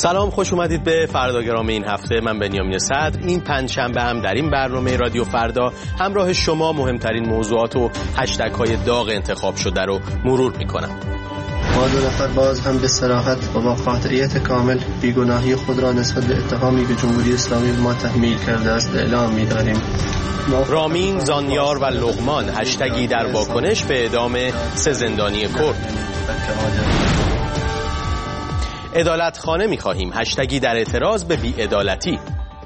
سلام، خوش اومدید به فرداگرام این هفته. من بنیامین صدر این پنجشنبه هم در این برنامه رادیو فردا همراه شما مهمترین موضوعات و هشتگ های داغ انتخاب شده رو مرور میکنم. ما دو نفر باز هم به صراحت و با قاطعیت کامل بیگناهی خود را نسبت به اتهامی که جمهوری اسلامی ما تحمیل کرده است اعلام می‌داریم. رامین، زانیار و لقمان هشتگی در واکنش به اعدام سه زندانی کرد. عدالت خانه می‌خواهیم هشتگی در اعتراض به بی‌عدالتی.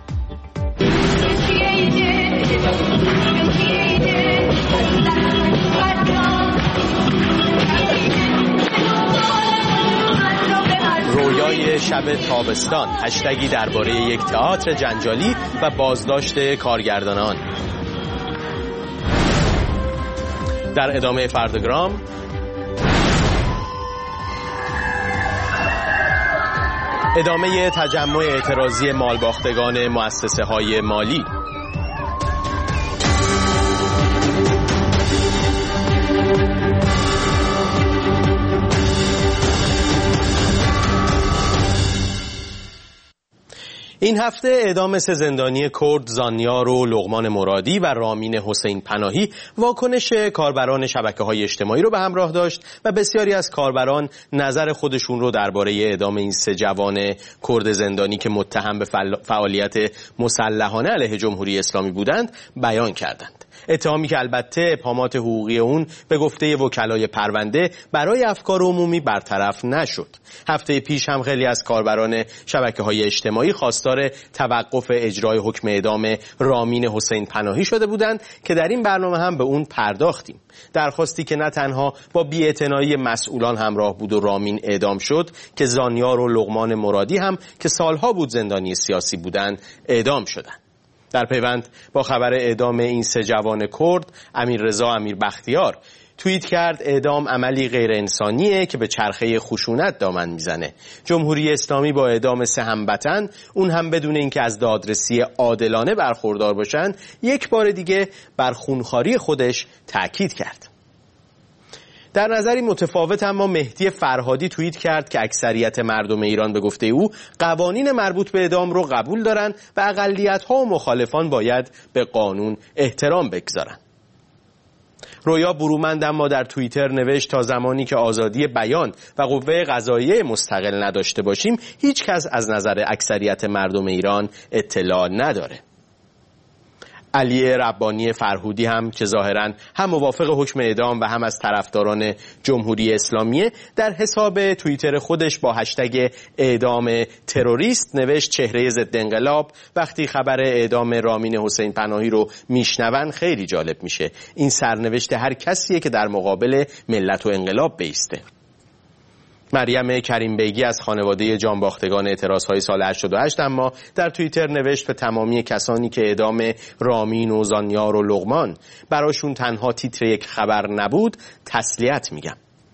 رویای شب تابستان هشتگی درباره یک تئاتر جنجالی و بازداشت کارگردانان. در ادامه فرداگرام ادامه تجمع اعتراضی مالباختگان مؤسسه های مالی. این هفته اعدام سه زندانی کرد زانیار و لقمان مرادی و رامین حسین پناهی واکنش کاربران شبکه‌های اجتماعی رو به همراه داشت و بسیاری از کاربران نظر خودشون رو درباره اعدام این سه جوان کرد زندانی که متهم به فعالیت مسلحانه علیه جمهوری اسلامی بودند بیان کردند. اتهامی که البته ابهامات حقوقی اون به گفته وکلای پرونده برای افکار عمومی برطرف نشد. هفته پیش هم خیلی از کاربران شبکه‌های اجتماعی خواستار توقف اجرای حکم اعدام رامین حسین پناهی شده بودند که در این برنامه هم به اون پرداختیم. درخواستی که نه تنها با بی‌اعتنایی مسئولان همراه بود و رامین اعدام شد که زانیار و لقمان مرادی هم که سالها بود زندانی سیاسی بودند اعدام شدند. در پیوند با خبر اعدام این سه جوان کرد، امیررضا امیربختیار توییت کرد اعدام عملی غیر انسانیه که به چرخه خشونت دامن میزنه. جمهوری اسلامی با اعدام سه هموطن، اون هم بدون اینکه از دادرسی عادلانه برخوردار باشن، یک بار دیگه بر خونخواری خودش تاکید کرد. در نظری متفاوت اما مهدی فرهادی توییت کرد که اکثریت مردم ایران به گفته او قوانین مربوط به اعدام رو قبول دارن و اقلیت‌ها و مخالفان باید به قانون احترام بگذارن. رویا برومند اما در توییتر نوشت تا زمانی که آزادی بیان و قوه قضاییه مستقل نداشته باشیم هیچ کس از نظر اکثریت مردم ایران اطلاع نداره. علی ربانی فرهودی هم که ظاهراً هم موافق حکم اعدام و هم از طرفداران جمهوری اسلامی در حساب توییتر خودش با هشتگ اعدام تروریست نوشت چهره ضد انقلاب وقتی خبر اعدام رامین حسین پناهی رو میشنون خیلی جالب میشه. این سرنوشت هر کسیه که در مقابل ملت و انقلاب بایسته. مریم کریم بیگی از خانواده جانباختگان اعتراضهای سال هشتاد و هشت اما در توییتر نوشت به تمامی کسانی که اعدام رامین و زانیار و لقمان براشون تنها تیتر یک خبر نبود تسلیت میگم.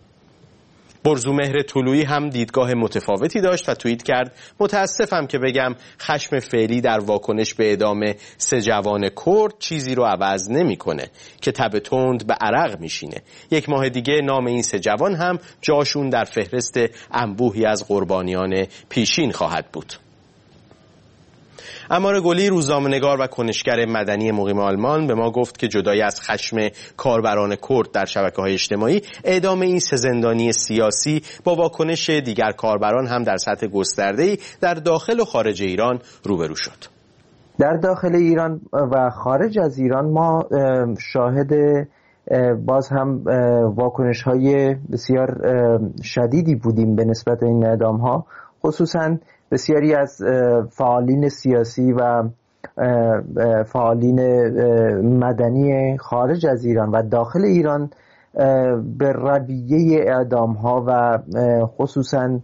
برزومهر طلویی هم دیدگاه متفاوتی داشت و توییت کرد متاسفم که بگم خشم فعلی در واکنش به اعدام سه جوان کرد چیزی رو عوض نمیکنه که تب تند به عرق میشینه. یک ماه دیگه نام این سه جوان هم جاشون در فهرست انبوهی از قربانیان پیشین خواهد بود. امار گلی روزنامه‌نگار و کنشگر مدنی مقیم آلمان به ما گفت که جدای از خشم کاربران کرد در شبکه‌های اجتماعی اعدام این سه زندانی سیاسی با واکنش دیگر کاربران هم در سطح گسترده‌ای در داخل و خارج ایران روبرو شد. در داخل ایران و خارج از ایران ما شاهد باز هم واکنش‌های بسیار شدیدی بودیم به نسبت این اعدام‌ها، خصوصاً بسیاری از فعالین سیاسی و فعالین مدنی خارج از ایران و داخل ایران به رویه اعدام ها و خصوصا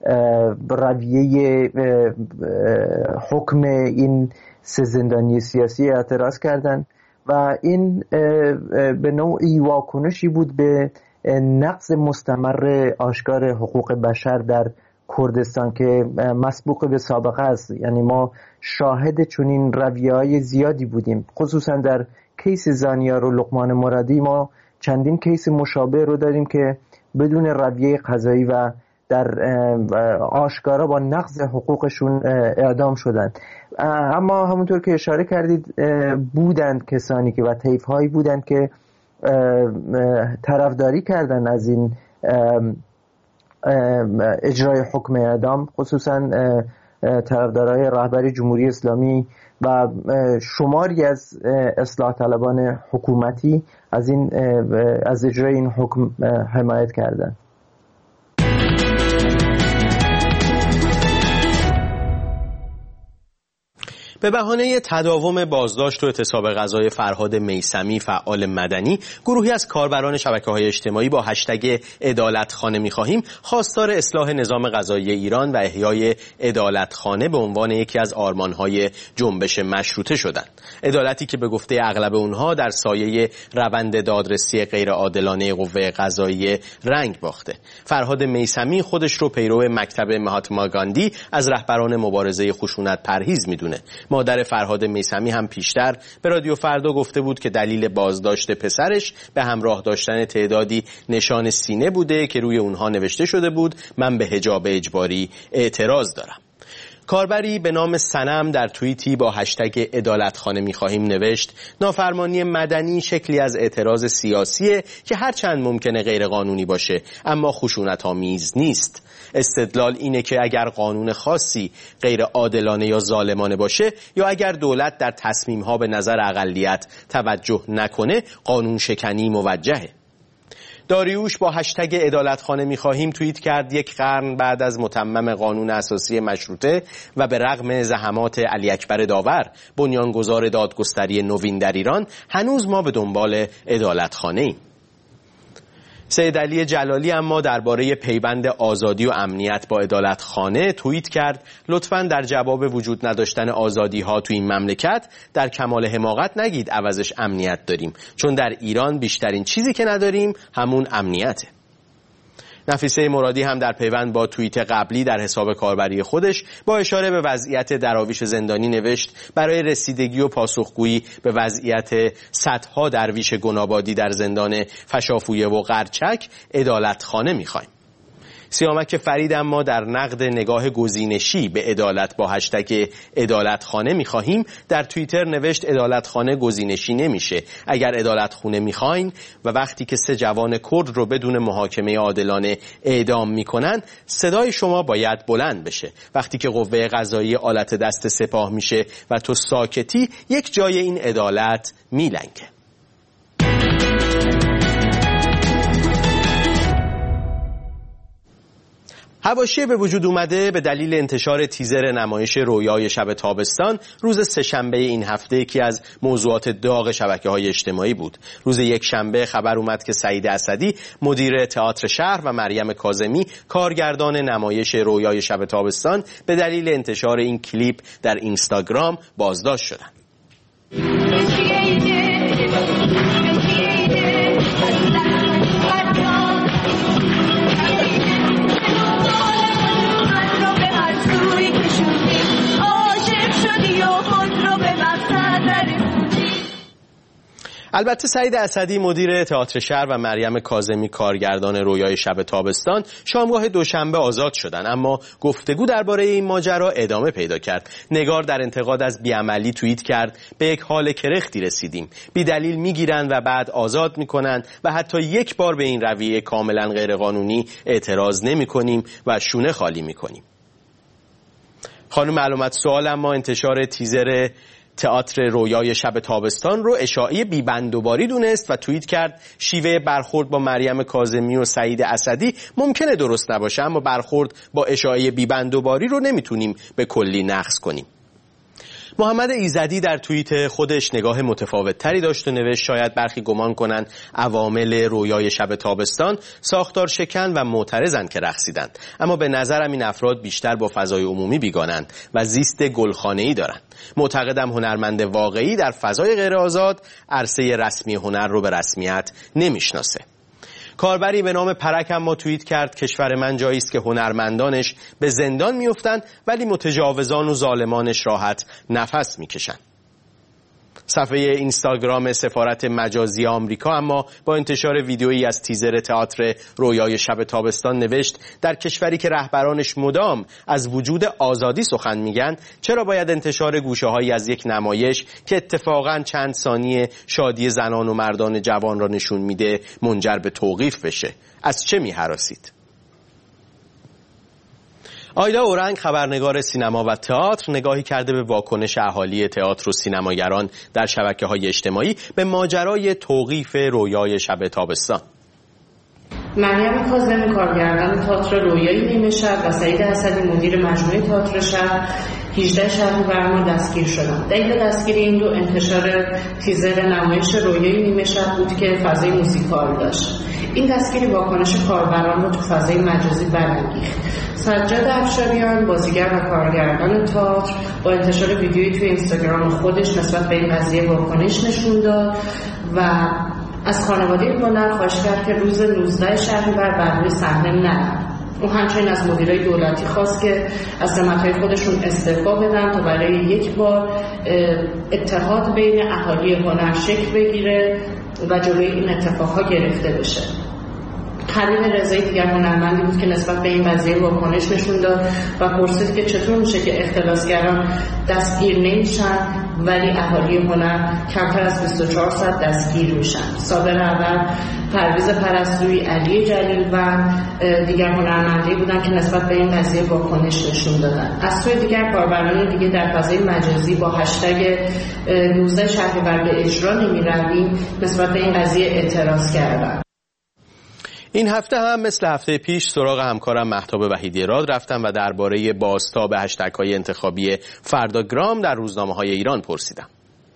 رویه حکم این سه زندانی سیاسی اعتراض کردند و این به نوعی واکنشی بود به نقض مستمر آشکار حقوق بشر در کردستان که مسبوق به سابقه است. یعنی ما شاهد چنین رویه‌های زیادی بودیم، خصوصا در کیس زانیار و لقمان مرادی ما چندین کیس مشابه رو داریم که بدون رویه قضایی و در آشکارا با نقض حقوقشون اعدام شدن. اما همونطور که اشاره کردید بودند کسانی که و طیف‌هایی بودند که طرفداری کردن از این اجرای حکم اعدام، خصوصا طرفدارای رهبری جمهوری اسلامی و شماری از اصلاح طلبان حکومتی از این از اجرای این حکم حمایت کردند. به بهانه تداوم بازداشت و اعتصاب غذای فرهاد میثمی فعال مدنی، گروهی از کاربران شبکه‌های اجتماعی با هشتگ عدالتخانه می‌خواهیم خواستار اصلاح نظام قضایی ایران و احیای عدالتخانه به عنوان یکی از آرمان‌های جنبش مشروطه شدند. عدالتی که به گفته اغلب اونها در سایه روند دادرسی غیرعادلانه قوه قضاییه رنگ باخته. فرهاد میثمی خودش رو پیرو مکتب مهاتما گاندی از رهبران مبارزه خشونت پرهیز می‌دونه. مادر فرهاد میثمی هم پیشتر به رادیو فردا گفته بود که دلیل بازداشت پسرش به همراه داشتن تعدادی نشان سینه بوده که روی اونها نوشته شده بود من به حجاب اجباری اعتراض دارم. کاربری به نام سنم در توییتی با هشتگ عدالتخانه می‌خواهیم نوشت نافرمانی مدنی شکلی از اعتراض سیاسیه که هرچند ممکنه غیر قانونی باشه اما خشونت‌آمیز نیست. استدلال اینه که اگر قانون خاصی غیر عادلانه یا ظالمانه باشه یا اگر دولت در تصمیم‌ها به نظر اقلیت توجه نکنه قانون شکنی موجهه. داریوش با هشتگ عدالتخانه می‌خواهیم توییت کرد یک قرن بعد از متمم قانون اساسی مشروطه و به رغم زحمات علی اکبر داور بنیانگذار دادگستری نوین در ایران هنوز ما به دنبال عدالتخانه‌ایم. سید علی جلالی اما درباره پیوند آزادی و امنیت با عدالتخانه توییت کرد لطفاً در جواب وجود نداشتن آزادی ها تو این مملکت در کمال حماقت نگید عوضش امنیت داریم، چون در ایران بیشترین چیزی که نداریم همون امنیته. نفیسه مرادی هم در پیوند با توییت قبلی در حساب کاربری خودش با اشاره به وضعیت دراویش زندانی نوشت برای رسیدگی و پاسخگویی به وضعیت صدها درویش گنابادی در زندان فشافویه و قرچک عدالتخانه می‌خوایم. سیامک فرید اما در نقد نگاه گزینشی به عدالت با هشتگ عدالتخانه می‌خواهیم در توییتر نوشت عدالتخانه گزینشی نمیشه. اگر عدالتخانه می‌خواین و وقتی که سه جوان کرد رو بدون محاکمه عادلانه اعدام می‌کنن صدای شما باید بلند بشه. وقتی که قوه قضاییه آلت دست سپاه میشه و تو ساکتی یک جای این عدالت میلنگه. حواشی به وجود اومده به دلیل انتشار تیزر نمایش رویای شب تابستان روز سه‌شنبه این هفته یکی از موضوعات داغ شبکه‌های اجتماعی بود. روز یک شنبه خبر اومد که سعید اسدی مدیر تئاتر شهر و مریم کاظمی کارگردان نمایش رویای شب تابستان به دلیل انتشار این کلیپ در اینستاگرام بازداشت شدند. البته سعید اسدی مدیر تئاتر شهر و مریم کاظمی کارگردان رویای شب تابستان شامگاه دوشنبه آزاد شدند، اما گفتگو درباره این ماجرا ادامه پیدا کرد. نگار در انتقاد از بیعملی توییت کرد به یک حال کرختی رسیدیم، بی دلیل میگیرن و بعد آزاد میکنن و حتی یک بار به این رویه کاملا غیرقانونی اعتراض نمیکنیم و شونه خالی میکنیم. خانم علامت سوال اما انتشار تیزر تئاتر رویای شب تابستان رو اشاعه بی‌بندوباری دونست و توییت کرد شیوه برخورد با مریم کاظمی و سعید اسدی ممکنه درست نباشه اما برخورد با اشاعه بی‌بندوباری رو نمیتونیم به کلی نقض کنیم. محمد ایزدی در توییت خودش نگاه متفاوت تری داشت و نوشت شاید برخی گمان کنند عوامل رویای شب تابستان ساختار شکن و معترضند که رقصیدند، اما به نظرم این افراد بیشتر با فضای عمومی بیگانند و زیست گلخانه‌ای دارند. معتقدم هنرمند واقعی در فضای غیر آزاد عرصه رسمی هنر رو به رسمیت نمیشناسه. کاربری به نام پرک اما توییت کرد کشور من جایی است که هنرمندانش به زندان میافتند ولی متجاوزان و ظالمانش راحت نفس میکشند. صفحه اینستاگرام سفارت مجازی آمریکا اما با انتشار ویدیویی از تیزر تئاتر رویای شب تابستان نوشت در کشوری که رهبرانش مدام از وجود آزادی سخن میگن، چرا باید انتشار گوشه‌هایی از یک نمایش که اتفاقاً چند ثانیه شادی زنان و مردان جوان را نشون میده منجر به توقیف بشه؟ از چه می‌هراسید؟ آیدا اورنگ، خبرنگار سینما و تئاتر، نگاهی کرده به واکنش اهالی تئاتر و سینماگران در شبکه‌های اجتماعی به ماجرای توقیف رویای شب تابستان. مریم کاظمی، کارگردان تئاتر رویای نیمه شب، و سعید اسدی، مدیر مجموعه تئاتر شب، هجده شهریور ما دستگیر شدند. دلیل دستگیری این دو انتشار تیزر نمایش رویای نیمه شب بود که فضای موزیکال داشت. این دستگیری واکنش کاربران رو تو فضای مجازی برانگیخت. سجاد افشاریان، بازیگر و کارگردان تئاتر، با انتشار ویدیویی توی اینستاگرام خودش نسبت به این قضیه واکنش نشون داد و از خانواده هنر خواهش کرد که روز نوزده شهریور بر روی صحنه نرن. او همچنین از مدیرای دولتی خواست که از سمت‌های خودشون استعفا بدن تا برای یک بار اتحاد بین اهالی هنر شکل بگیره و جلوی این اتفاقها گرفته بشه. خلیل رضایی دیگر هنرمندی بود که نسبت به این قضیه واکنش نشون داد و پرسید که چطور میشه که اختلاسگران دستگیر نمیشن ولی اهالی هنر کمتر از بیست و چهار ساعت دستگیر میشن. صابر اول، پرویز پرستویی، علی جلیل و دیگر هنرمندی بودن که نسبت به این قضیه واکنش نشون دادن. از سوی دیگر کاربران دیگه در فضای مجازی با هشتگ نوزده شهریور به اجرا نمیرویم نسبت به این قضیه اعتراض کردن. این هفته هم مثل هفته پیش سراغ همکارم مهتاب وحیدی راد رفتم و درباره بازتاب هشتگ‌های انتخابی فرداگرام در روزنامه‌های ایران پرسیدم.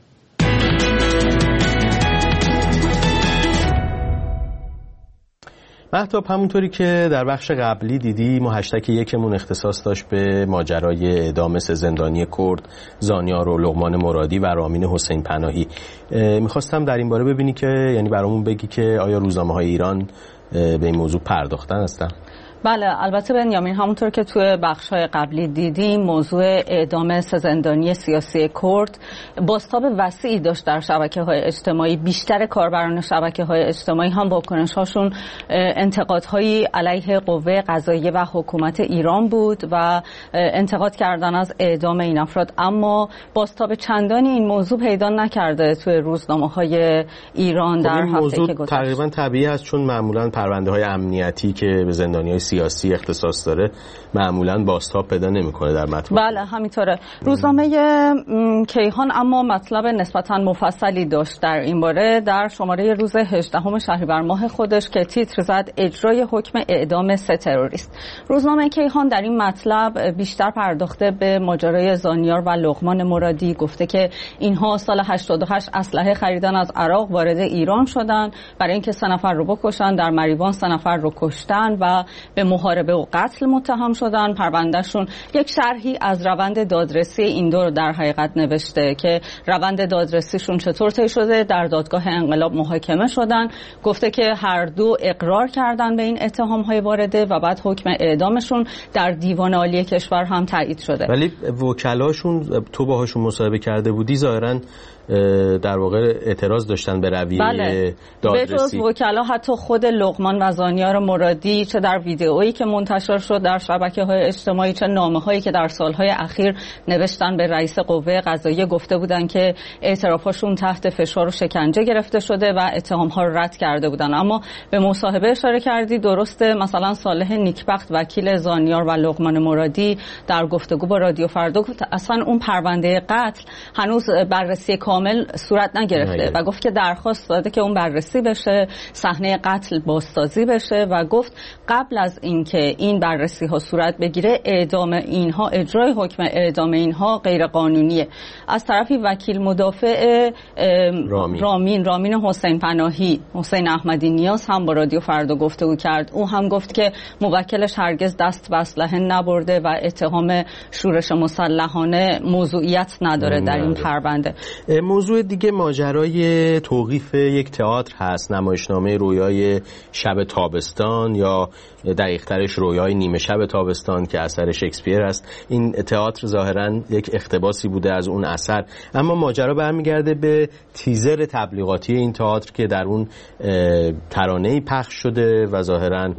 مهتاب، همونطوری که در بخش قبلی دیدی ما هشتگ یکمون اختصاص داشت به ماجرای اعدام سه زندانی کرد، زانیار و لقمان مرادی و رامین حسین پناهی. میخواستم در این باره ببینی که یعنی برامون بگی که آیا روزنامه‌های ایران به این موضوع پرداختن هستن؟ بله، البته بنیامین، همونطور که توی بخش‌های قبلی دیدیم موضوع اعدام سه زندانی سیاسی کرد بازتاب وسیعی داشت در شبکه‌های اجتماعی. بیشتر کاربران شبکه‌های اجتماعی هم واکنش‌هاشون انتقادهایی علیه قوه قضاییه و حکومت ایران بود و انتقاد کردن از اعدام این افراد، اما بازتاب چندانی این موضوع پیدا نکرده توی روزنامه‌های ایران در هفته‌ای که گذشت. تقریبا طبیعی است، چون معمولاً پرونده‌های امنیتی که به زندانی‌های سیاسی اختصاص داره معمولاً بازتاب پیدا نمی‌کنه در متن. بله همینطوره. روزنامه کیهان اما مطلب نسبتاً مفصلی داشت در این باره در شماره روز هجدهم شهریور ماه خودش که تیتر زد اجرای حکم اعدام سه تروریست. روزنامه کیهان در این مطلب بیشتر پرداخته به ماجرای زانیار و لقمان مرادی، گفته که اینها سال هشتاد و هشت اسلحه خریدن از عراق، وارد ایران شدن برای اینکه سه نفر رو بکشن، در مریوان سه نفر رو کشتن و به محاربه و قتل متهم شدن. پروندهشون یک شرحی از روند دادرسی این دو رو در حقیقت نوشته که روند دادرسیشون چطور طی شده، در دادگاه انقلاب محاکمه شدن. گفته که هر دو اقرار کردن به این اتهام‌های وارده و بعد حکم اعدامشون در دیوان عالی کشور هم تایید شده. ولی وکلاشون، تو باهاشون مصاحبه کرده بودی، ظاهراً در واقع اعتراض داشتن به رویه بله. دادرسی. به جز وکلا حتی خود لقمان و زانیار مرادی چه در ویدئویی که منتشر شد در شبکه‌های اجتماعی چه نامه‌هایی که در سالهای اخیر نوشتن به رئیس قوه قضاییه گفته بودن که اعترافاشون تحت فشار و شکنجه گرفته شده و اتهام‌ها رو رد کرده بودن. اما به مصاحبه اشاره کردی، درسته مثلا صالح نیکبخت وکیل زانیار و لقمان مرادی در گفتگو با رادیو فردا گفت اصلا اون پرونده قتل هنوز بررسی کامل صورت نگرفته و گفت که درخواست داده که اون بررسی بشه، صحنه قتل بازسازی بشه و گفت قبل از اینکه این بررسی ها صورت بگیره اعدام اینها، اجرای حکم اعدام اینها غیر قانونیه. از طرفی وکیل مدافع رامین رامین, رامین حسین پناهی، حسین احمدی نیاز هم با رادیو فردا گفتگو کرد. او هم گفت که موکلش هرگز دست به اسلحه نبرده و اتهام شورش مسلحانه موضوعیت نداره در این پرونده. موضوع دیگه ماجرای توقیف یک تئاتر هست، نمایشنامه رویای شب تابستان یا دقیق‌ترش رویای نیمه شب تابستان که اثر شکسپیر است. این تئاتر ظاهراً یک اقتباسی بوده از اون اثر، اما ماجرا برمیگرده به تیزر تبلیغاتی این تئاتر که در اون ترانه‌ای پخش شده و ظاهراً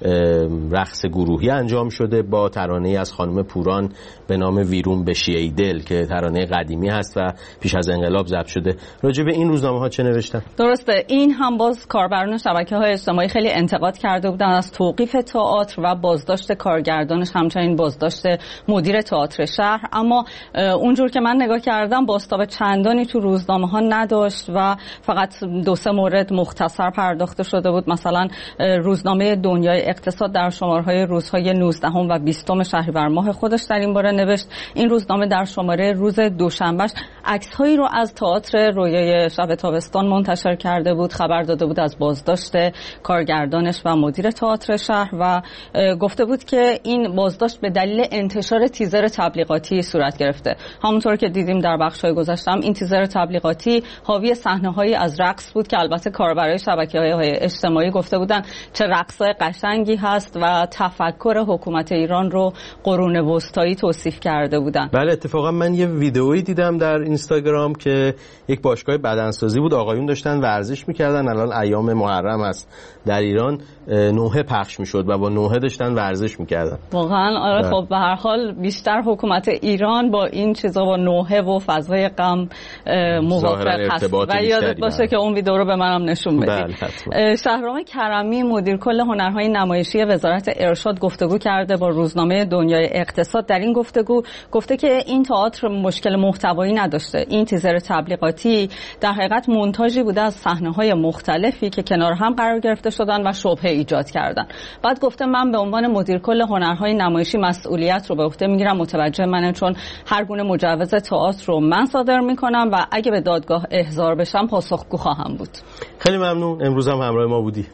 رقص گروهی انجام شده با ترانه‌ای از خانم پوران به نام ویرون بشی ای دل که ترانه قدیمی هست و پیش از انقلاب ضبط شده. راجع به این روزنامه‌ها چه نوشتن؟ درسته، این هم باز کاربران شبکه‌های اجتماعی خیلی انتقاد کرده بودن از توقیف تئاتر و بازداشت کارگردانش، همچنین بازداشت مدیر تئاتر شهر. اما اونجور که من نگاه کردم بازتاب چندانی تو روزنامه‌ها نداشت و فقط دو سه مورد مختصر پرداخته شده بود. مثلا روزنامه دنیای اقتصاد در شماره‌های روزهای نوزدهم و بیستم شهریور ماه خودش در این باره نوشت. این روزنامه در شماره روز دوشنبهش عکس‌هایی رو از تئاتر رویای شب تابستان منتشر کرده بود، خبر داده بود از بازداشت کارگردانش و مدیر تئاتر شهر و گفته بود که این بازداشت به دلیل انتشار تیزر تبلیغاتی صورت گرفته. همونطور که دیدیم در بخش‌های گذشتم این تیزر تبلیغاتی حاوی صحنه‌هایی از رقص بود که البته کاربرای شبکه‌های اجتماعی گفته بودن چه رقص‌های قشنگی هست و تفکر حکومت ایران رو قرون وسطایی توصیف کرده بودن. بله، اتفاقا من یه ویدئویی دیدم در اینستاگرام که یک باشگاه بدنسازی بود، آقایون داشتن ورزش می‌کردن. الان ایام محرم است در ایران، نوحه پخش می‌شد و با نوحه داشتن ورزش می‌کردن. واقعا آره. خب به هر حال بیشتر حکومت ایران با این چیزا با نوحه و فضای غم موافق هست و یادت باشه بله. که اون ویدئو رو به منم نشون بدی. بله شهرام کرمی مدیر کل هنرهای نمایشی وزارت ارشاد گفتگو کرده با روزنامه دنیای اقتصاد. در این گفتگو گفته که این تئاتر مشکل محتوایی نداشته. این تیزر تبلیغاتی در حقیقت مونتاژی بوده از صحنه‌های مختلفی که کنار هم قرار گرفته شدن و شبهه ایجاد کردن. بعد گفته من به عنوان مدیر کل هنرهای نمایشی مسئولیت رو به عهده میگیرم، متوجه منم، چون هر گونه مجوز تئاتر رو من صادر میکنم و اگه به دادگاه احضار بشم پاسخگو خواهم بود. خیلی ممنون، امروز هم همراه ما بودی.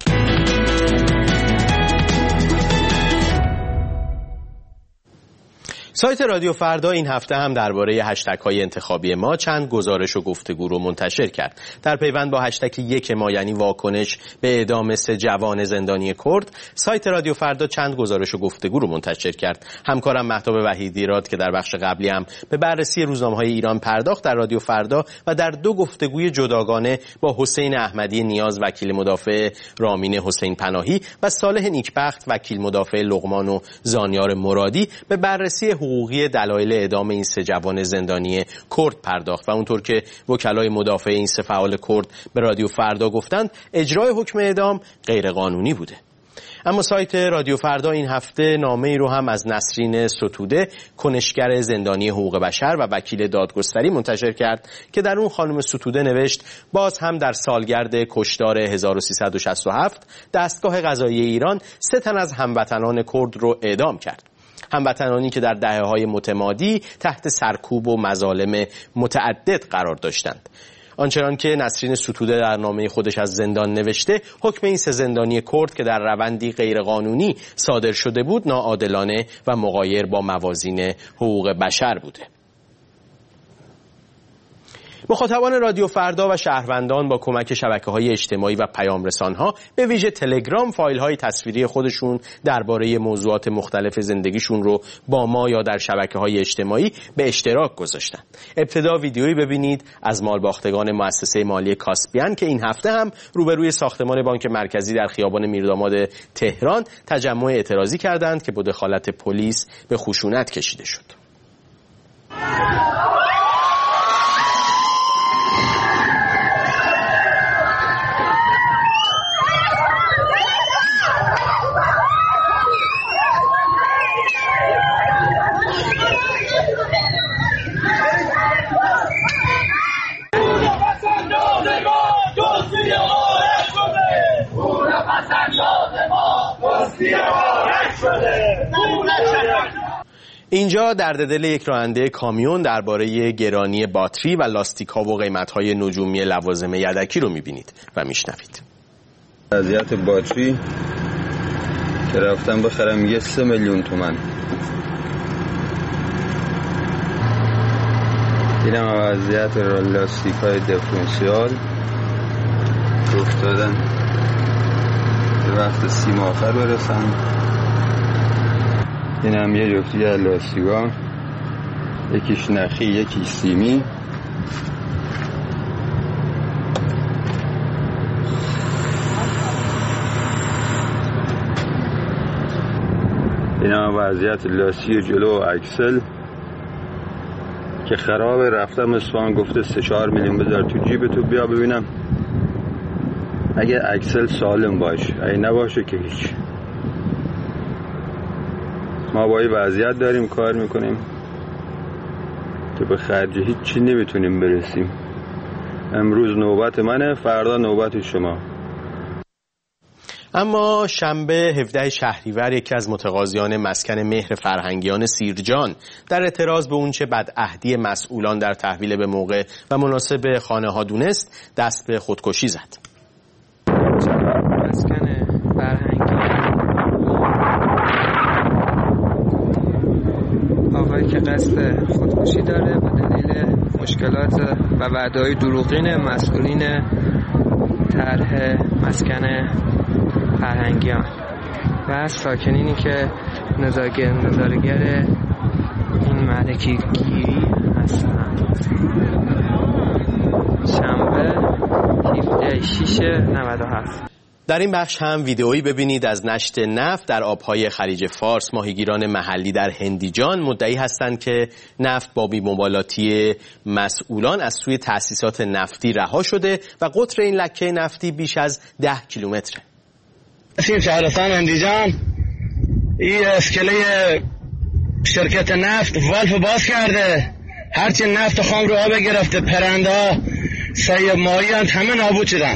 سایت رادیو فردا این هفته هم درباره هشتگ های انتخابی ما چند گزارش و گفتگو رو منتشر کرد. در پیوند با هشتگ یک ما یعنی واکنش به اعدام سه جوان زندانی کرد، سایت رادیو فردا چند گزارش و گفتگو رو منتشر کرد. همکارم مهتاب وحیدیراد که در بخش قبلی هم به بررسی روزنامه‌های ایران پرداخت، در رادیو فردا و در دو گفتگوی جداگانه با حسین احمدی نیاز وکیل مدافع رامین حسین پناهی و صالح نیکبخت وکیل مدافع لقمان و زانیار مرادی به بررسی حقوقی دلایل اعدام این سه جوان زندانی کرد پرداخت و اونطور که وکلای مدافع این سه فعال کرد به رادیو فردا گفتند اجرای حکم اعدام غیر قانونی بوده. اما سایت رادیو فردا این هفته نامه‌ای رو هم از نسرین ستوده، کنشگر زندانی حقوق بشر و وکیل دادگستری منتشر کرد که در اون خانم ستوده نوشت باز هم در سالگرد کشتار هزار و سیصد و شصت و هفت دستگاه قضایی ایران سه تن از هموطنان کرد رو اعدام کرد. هموطنانی که در دهه‌های متمادی تحت سرکوب و مظالم متعدد قرار داشتند. آنچنان که نسرین ستوده در نامه خودش از زندان نوشته، حکم این سه زندانی کرد که در روندی غیرقانونی صادر شده بود ناعادلانه و مغایر با موازین حقوق بشر بوده. مخاطبان رادیو فردا و شهروندان با کمک شبکه‌های اجتماعی و پیام رسان‌ها به ویژه تلگرام فایل‌های تصویری خودشون درباره موضوعات مختلف زندگیشون رو با ما یا در شبکه‌های اجتماعی به اشتراک گذاشتن. ابتدا ویدیویی ببینید از مالباختگان مؤسسه مالی کاسپیان که این هفته هم روبروی ساختمان بانک مرکزی در خیابان میرداماد تهران تجمع اعتراضی کردند که با دخالت پلیس به خشونت کشیده شد. اینجا درد دل یک راننده کامیون درباره گرانی باتری و لاستیک‌ها و قیمت‌های نجومی لوازم یدکی رو می‌بینید و می‌شنوید. وضعیت باتری که رفتم بخرم یه سه میلیون تومن، این هم وضعیت لاستیک های دیفرانسیال افتادن به وقت سیم آخر برسن. این هم یه جفتی از لاستیک ها، یکیش نخی یکیش سیمی. این هم وضعیت لاسی جلو و اکسل که خراب. رفتم اصفهان گفته سه چهار میلیون بذار تو جیب تو بیا ببینم اگه اکسل سالم باشه، اگه نباشه که هیچ. ما با این وضعیت داریم کار میکنیم که به خرج هیچ چی نمیتونیم برسیم. امروز نوبت منه، فردا نوبت شما. اما شنبه هفدهم شهریور یکی از متقاضیان مسکن مهر فرهنگیان سیرجان در اعتراض به اونچه بدعهدی مسئولان در تحویل به موقع و مناسب خانه ها دونست دست به خودکشی زد. مسکن فرهنگیان آقایی که قصد خودکشی داره به دلیل مشکلات و وعده‌های دروغین مسئولین طرح مسکن فرهنگیان و ساکنینی که نظارگر این ملکی گیری هستند. شنبه هفدهم ششم نود و هفت. در این بخش هم ویدئویی ببینید از نشت نفت در آبهای خلیج فارس. ماهیگیران محلی در هندیجان مدعی هستند که نفت با بی‌مبالاتی مسئولان از سوی تأسیسات نفتی رها شده و قطر این لکه نفتی بیش از ده کیلومتره. این شهرستان هندیجان این اسکله شرکت نفت والف باز کرده، هرچی نفت خام رو آب گرفته، پرنده ها سیب ماهی همه نابود شدن.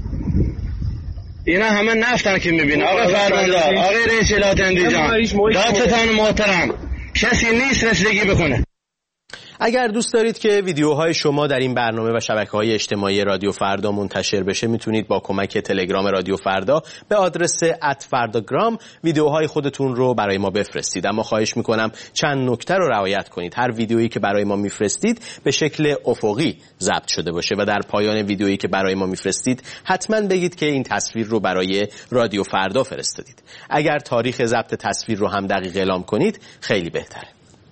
اینا همه نفتن که میبینه. آقای فرماندار، آقای رئیس ولایت هندیجان، دادستان محترم، کسی نیست رسیدگی بکنه. اگر دوست دارید که ویدیوهای شما در این برنامه و شبکه‌های اجتماعی رادیو فردا منتشر بشه، میتونید با کمک تلگرام رادیو فردا به آدرس ات فرداگرام ویدیوهای خودتون رو برای ما بفرستید. اما خواهش میکنم چند نکته رو رعایت کنید. هر ویدیویی که برای ما میفرستید به شکل افقی ضبط شده باشه و در پایان ویدیویی که برای ما میفرستید حتما بگید که این تصویر رو برای رادیو فردا فرستادید. اگر تاریخ ضبط تصویر رو هم دقیق اعلام کنید خیلی بهتره.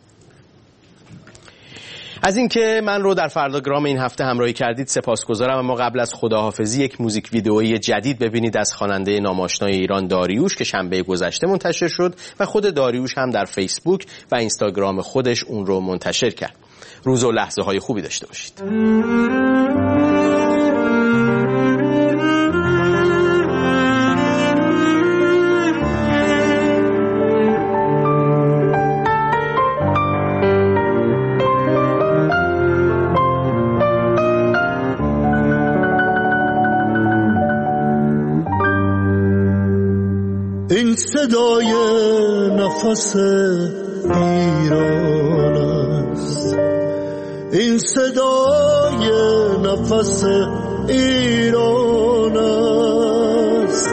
از اینکه من رو در فرداگرام این هفته همراهی کردید سپاسگزارم. اما قبل از خداحافظی یک موزیک ویدئویی جدید ببینید از خواننده ناماشنای ایران داریوش که شنبه گذشته منتشر شد و خود داریوش هم در فیسبوک و اینستاگرام خودش اون رو منتشر کرد. روز و لحظه های خوبی داشته باشید. این صدای نفس ایران است، این صدای نفس ایران است.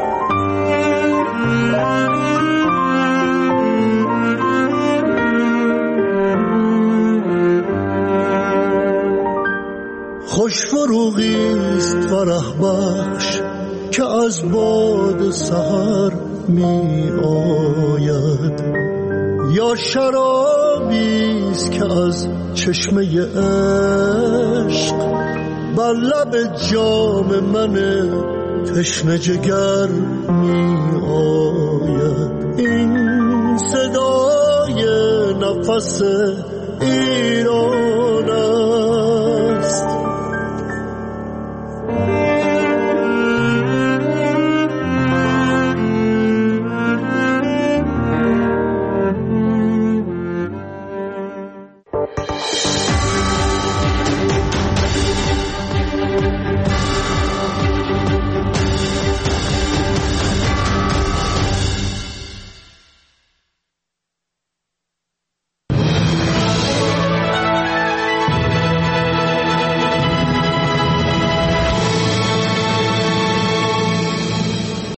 خوش فروغی است فرح بخش که از باد سحر می آید، یا شرابی است که از چشمه عشق بر لب جام من تشنه جگر می آید. این صدای نفس ایران